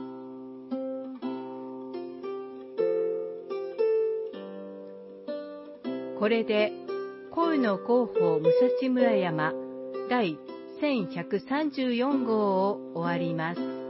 これで声の広報武蔵村山第せんひゃくさんじゅうよん号を終わります。